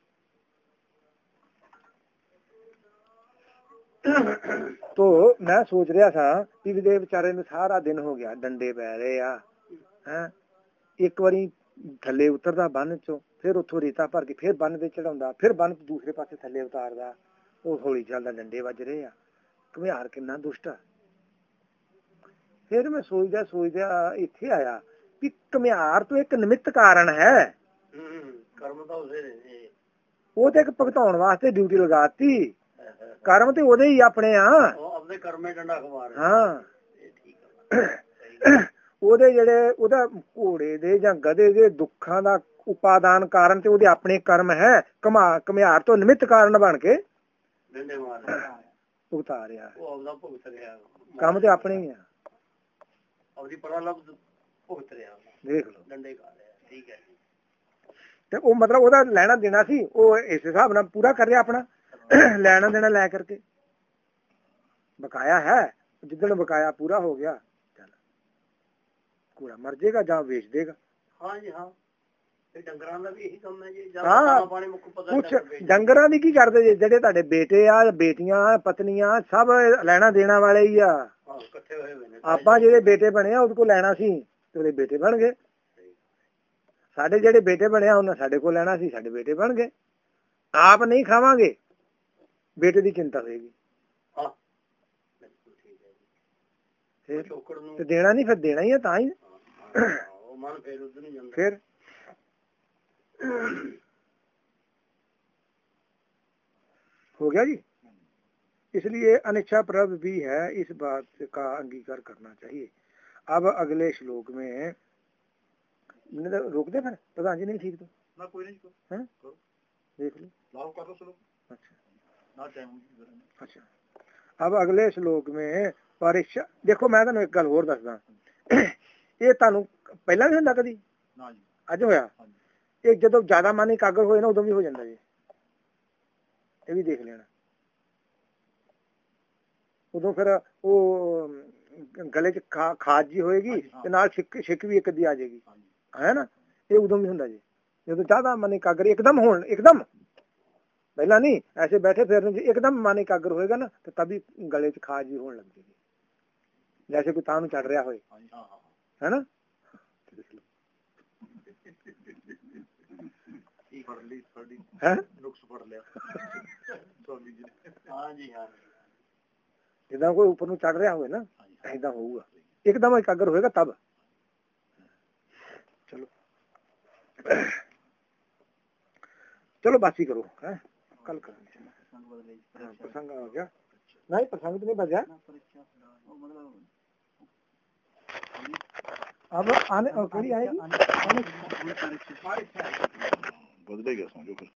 Speaker 1: तो मैं सोच रहा था कि बेचारे ਨੂੰ ਸਾਰਾ ਦਿਨ ਹੋ ਗਿਆ, ਡੰਡੇ ਪੈ ਰਹੇ ਆ, ਹੈ ਇੱਕ ਵਾਰੀ ਥੱਲੇ ਉਤਰਦਾ ਬੰਨ ਚੋਂ, ਫਿਰ ਉੱਥੋਂ ਰੇਤਾ ਭਰ ਕੇ ਫਿਰ ਬੰਨ ਤੇ ਚੜਾਉਂਦਾ, ਫਿਰ ਬੰਨ ਦੂਸਰੇ ਪਾਸੇ ਥੱਲੇ ਉਤਾਰਦਾ, ਉਹ ਹੌਲੀ ਚੱਲਦਾ, ਡੰਡੇ ਵੱਜ ਰਹੇ ਆ। ਘੁਮਿਆਰ ਕਿੰਨਾ ਦੁਸ਼ਟ ਆ। ਫਿਰ ਮੈਂ ਸੋਚਦਾ ਇੱਥੇ ਆਇਆ ਵੀ ਘੁਮਿਆਰ ਤੋਂ ਇੱਕ ਨਿਮਿਤ ਕਾਰਨ ਹੈ, ਕਰਮ ਤਾਂ ਉਹ ਤੇ ਇੱਕ ਭੁਗਤਾਉਣ ਵਾਸਤੇ ਡਿਊਟੀ ਲਗਾਤੀ, ਕਰਮ ਤੇ ਉਹਦੇ ਹੀ ਆਪਣੇ ਆ, ਆਪਣੇ ਕਰਮੇ ਡੰਡਾ ਖਵਾ ਰਹੇ। ਹਾਂ, ਉਹਦੇ ਜਿਹੜੇ ਉਹਦਾ ਘੋੜੇ ਦੇ ਜਾਂ ਗਧੇ ਦੇ ਦੁੱਖਾਂ ਦਾ ਉਪਾਦਾਨ ਕਾਰਨ ਤੇ ਉਹਦੇ ਆਪਣੇ ਕਰਮ ਹੈ, ਘੁਮਿਆਰ ਤੋਂ ਨਿਮਿਤ ਕਾਰਨ ਬਣ ਕੇ ਭੁਗਤਾ ਰਿਹਾ, ਕੰਮ ਤੇ ਆਪਣੇ ਹੀ ਆ, ਦੇਖ ਲਓ ਡੰਡੇ ਖਾ ਰਿਹਾ। ਠੀਕ ਹੈ, ਤੇ ਉਹ ਮਤਲਬ ਉਹਦਾ ਲੈਣਾ ਦੇਣਾ ਸੀ, ਉਹ ਇਸ ਹਿਸਾਬ ਨਾਲ ਪੂਰਾ ਕਰ ਰਿਹਾ ਆਪਣਾ ਲੈਣਾ ਦੇਣਾ ਲੈ ਕਰਕੇ। ਬਕਾਇਆ ਹੈ, ਜਿੱਦਣ ਬਕਾਇਆ ਪੂਰਾ ਹੋ ਗਿਆ ਚੱਲ ਘੋੜਾ ਮਰ ਜਾਏਗਾ ਜਾਂ ਵੇਚ ਦੇਗਾ। ਹਾਂਜੀ ਹਾਂ, ਡੰਗਰਾਂ ਦਾ ਵੀ ਇਹੀ ਕੰਮ ਹੈ ਜੀ। ਕੁਛ ਡੰਗਰਾਂ ਦੀ ਕੀ ਕਰਦੇ ਜੀ, ਜਿਹੜੇ ਤੁਹਾਡੇ ਬੇਟੇ ਆ, ਬੇਟੀਆਂ, ਪਤਨੀਆਂ ਸਭ ਲੈਣਾ ਦੇਣਾ ਵਾਲੇ ਹੀ ਆ। ਆਪਾਂ ਜਿਹੜੇ ਬੇਟੇ ਬਣੇ ਆ ਉਹਦੇ ਕੋਲ ਲੈਣਾ ਸੀ ਤੇ ਉਹਦੇ ਬੇਟੇ ਬਣ ਗਏ, ਸਾਡੇ ਜਿਹੜੇ ਬੇਟੇ ਬਣੇ ਆ ਉਹਨਾਂ ਸਾਡੇ ਕੋਲ ਲੈਣਾ ਸੀ, ਸਾਡੇ ਬੇਟੇ ਬਣ ਗਏ। ਆਪ ਨਹੀਂ ਖਾਵਾਂਗੇ, ਬੇਟੇ ਦੀ ਚਿੰਤਾ ਹੋਏਗੀ, ਤੇ ਦੇਣਾ ਨਹੀਂ, ਫਿਰ ਦੇਣਾ ਹੀ ਹੈ ਤਾਂ ਹੀ। फिर हो गया जी। इसलिए अनिच्छा प्रभ भी है, इस बात का अंगीकार करना चाहिए। अब अगले श्लोक में रोक दे, फिर प्रधान जी नहीं ठीक तो ना कोई नहीं है, देख लो कर लो। अच्छा, अब अगले श्लोक में परीक्षा देखो, मैं ਤੁਹਾਨੂੰ ਇੱਕ ਗੱਲ ਹੋਰ ਦੱਸਦਾ, ਇਹ ਤੁਹਾਨੂੰ ਪਹਿਲਾਂ ਵੀ ਹੁੰਦਾ ਕਦੀ? ਅੱਜ ਹੋਇਆ? ਇਹ ਜਦੋਂ ਜ਼ਿਆਦਾ ਮਨ ਇਕਾਗਰ ਹੋਏ ਨਾ ਉਦੋਂ ਵੀ ਹੋ ਜਾਂਦਾ ਜੀ, ਇਹ ਵੀ ਦੇਖ ਲੈਣਾ। ਉਦੋਂ ਫਿਰ ਉਹ ਗਲੇ ਚ ਖਾਜ ਜੀ ਹੋਏਗੀ ਤੇ ਨਾਲ ਛਿੱਕ ਵੀ ਇੱਕ ਅੱਧੀ ਆ ਜਾਏਗੀ, ਹੈ ਨਾ, ਇਹ ਉਦੋਂ ਵੀ ਹੁੰਦਾ ਜੀ ਜਦੋਂ ਜ਼ਿਆਦਾ ਮਨ ਇਕਾਗਰ ਇੱਕਦਮ ਹੋਣ, ਇੱਕਦਮ ਪਹਿਲਾਂ ਨਹੀਂ ਐਸੇ ਬੈਠੇ ਫਿਰ ਇੱਕਦਮ ਮਨ ਇਕਾਗਰ ਹੋਏਗਾ ਨਾ ਤੇ ਤभी ਗਲੇ ਚ ਖਾਜ ਜੀ ਹੋਣ ਲੱਗ ਜਾਏਗੀ, जैसे कोई तान चढ़ रहा हो, है ना। जिदा कोई ऊपर ਨੂੰ चढ़ रहा हो ना, ऐसा होगा, एकदम एकाग्र होएगा तब। चलो चलो बात ही करो, है कल करेंगे। प्रसंग आ गया नहीं, प्रसंग तो नहीं बचा। अब आने और कड़ी आएगी, बदलेगा समझो फिर।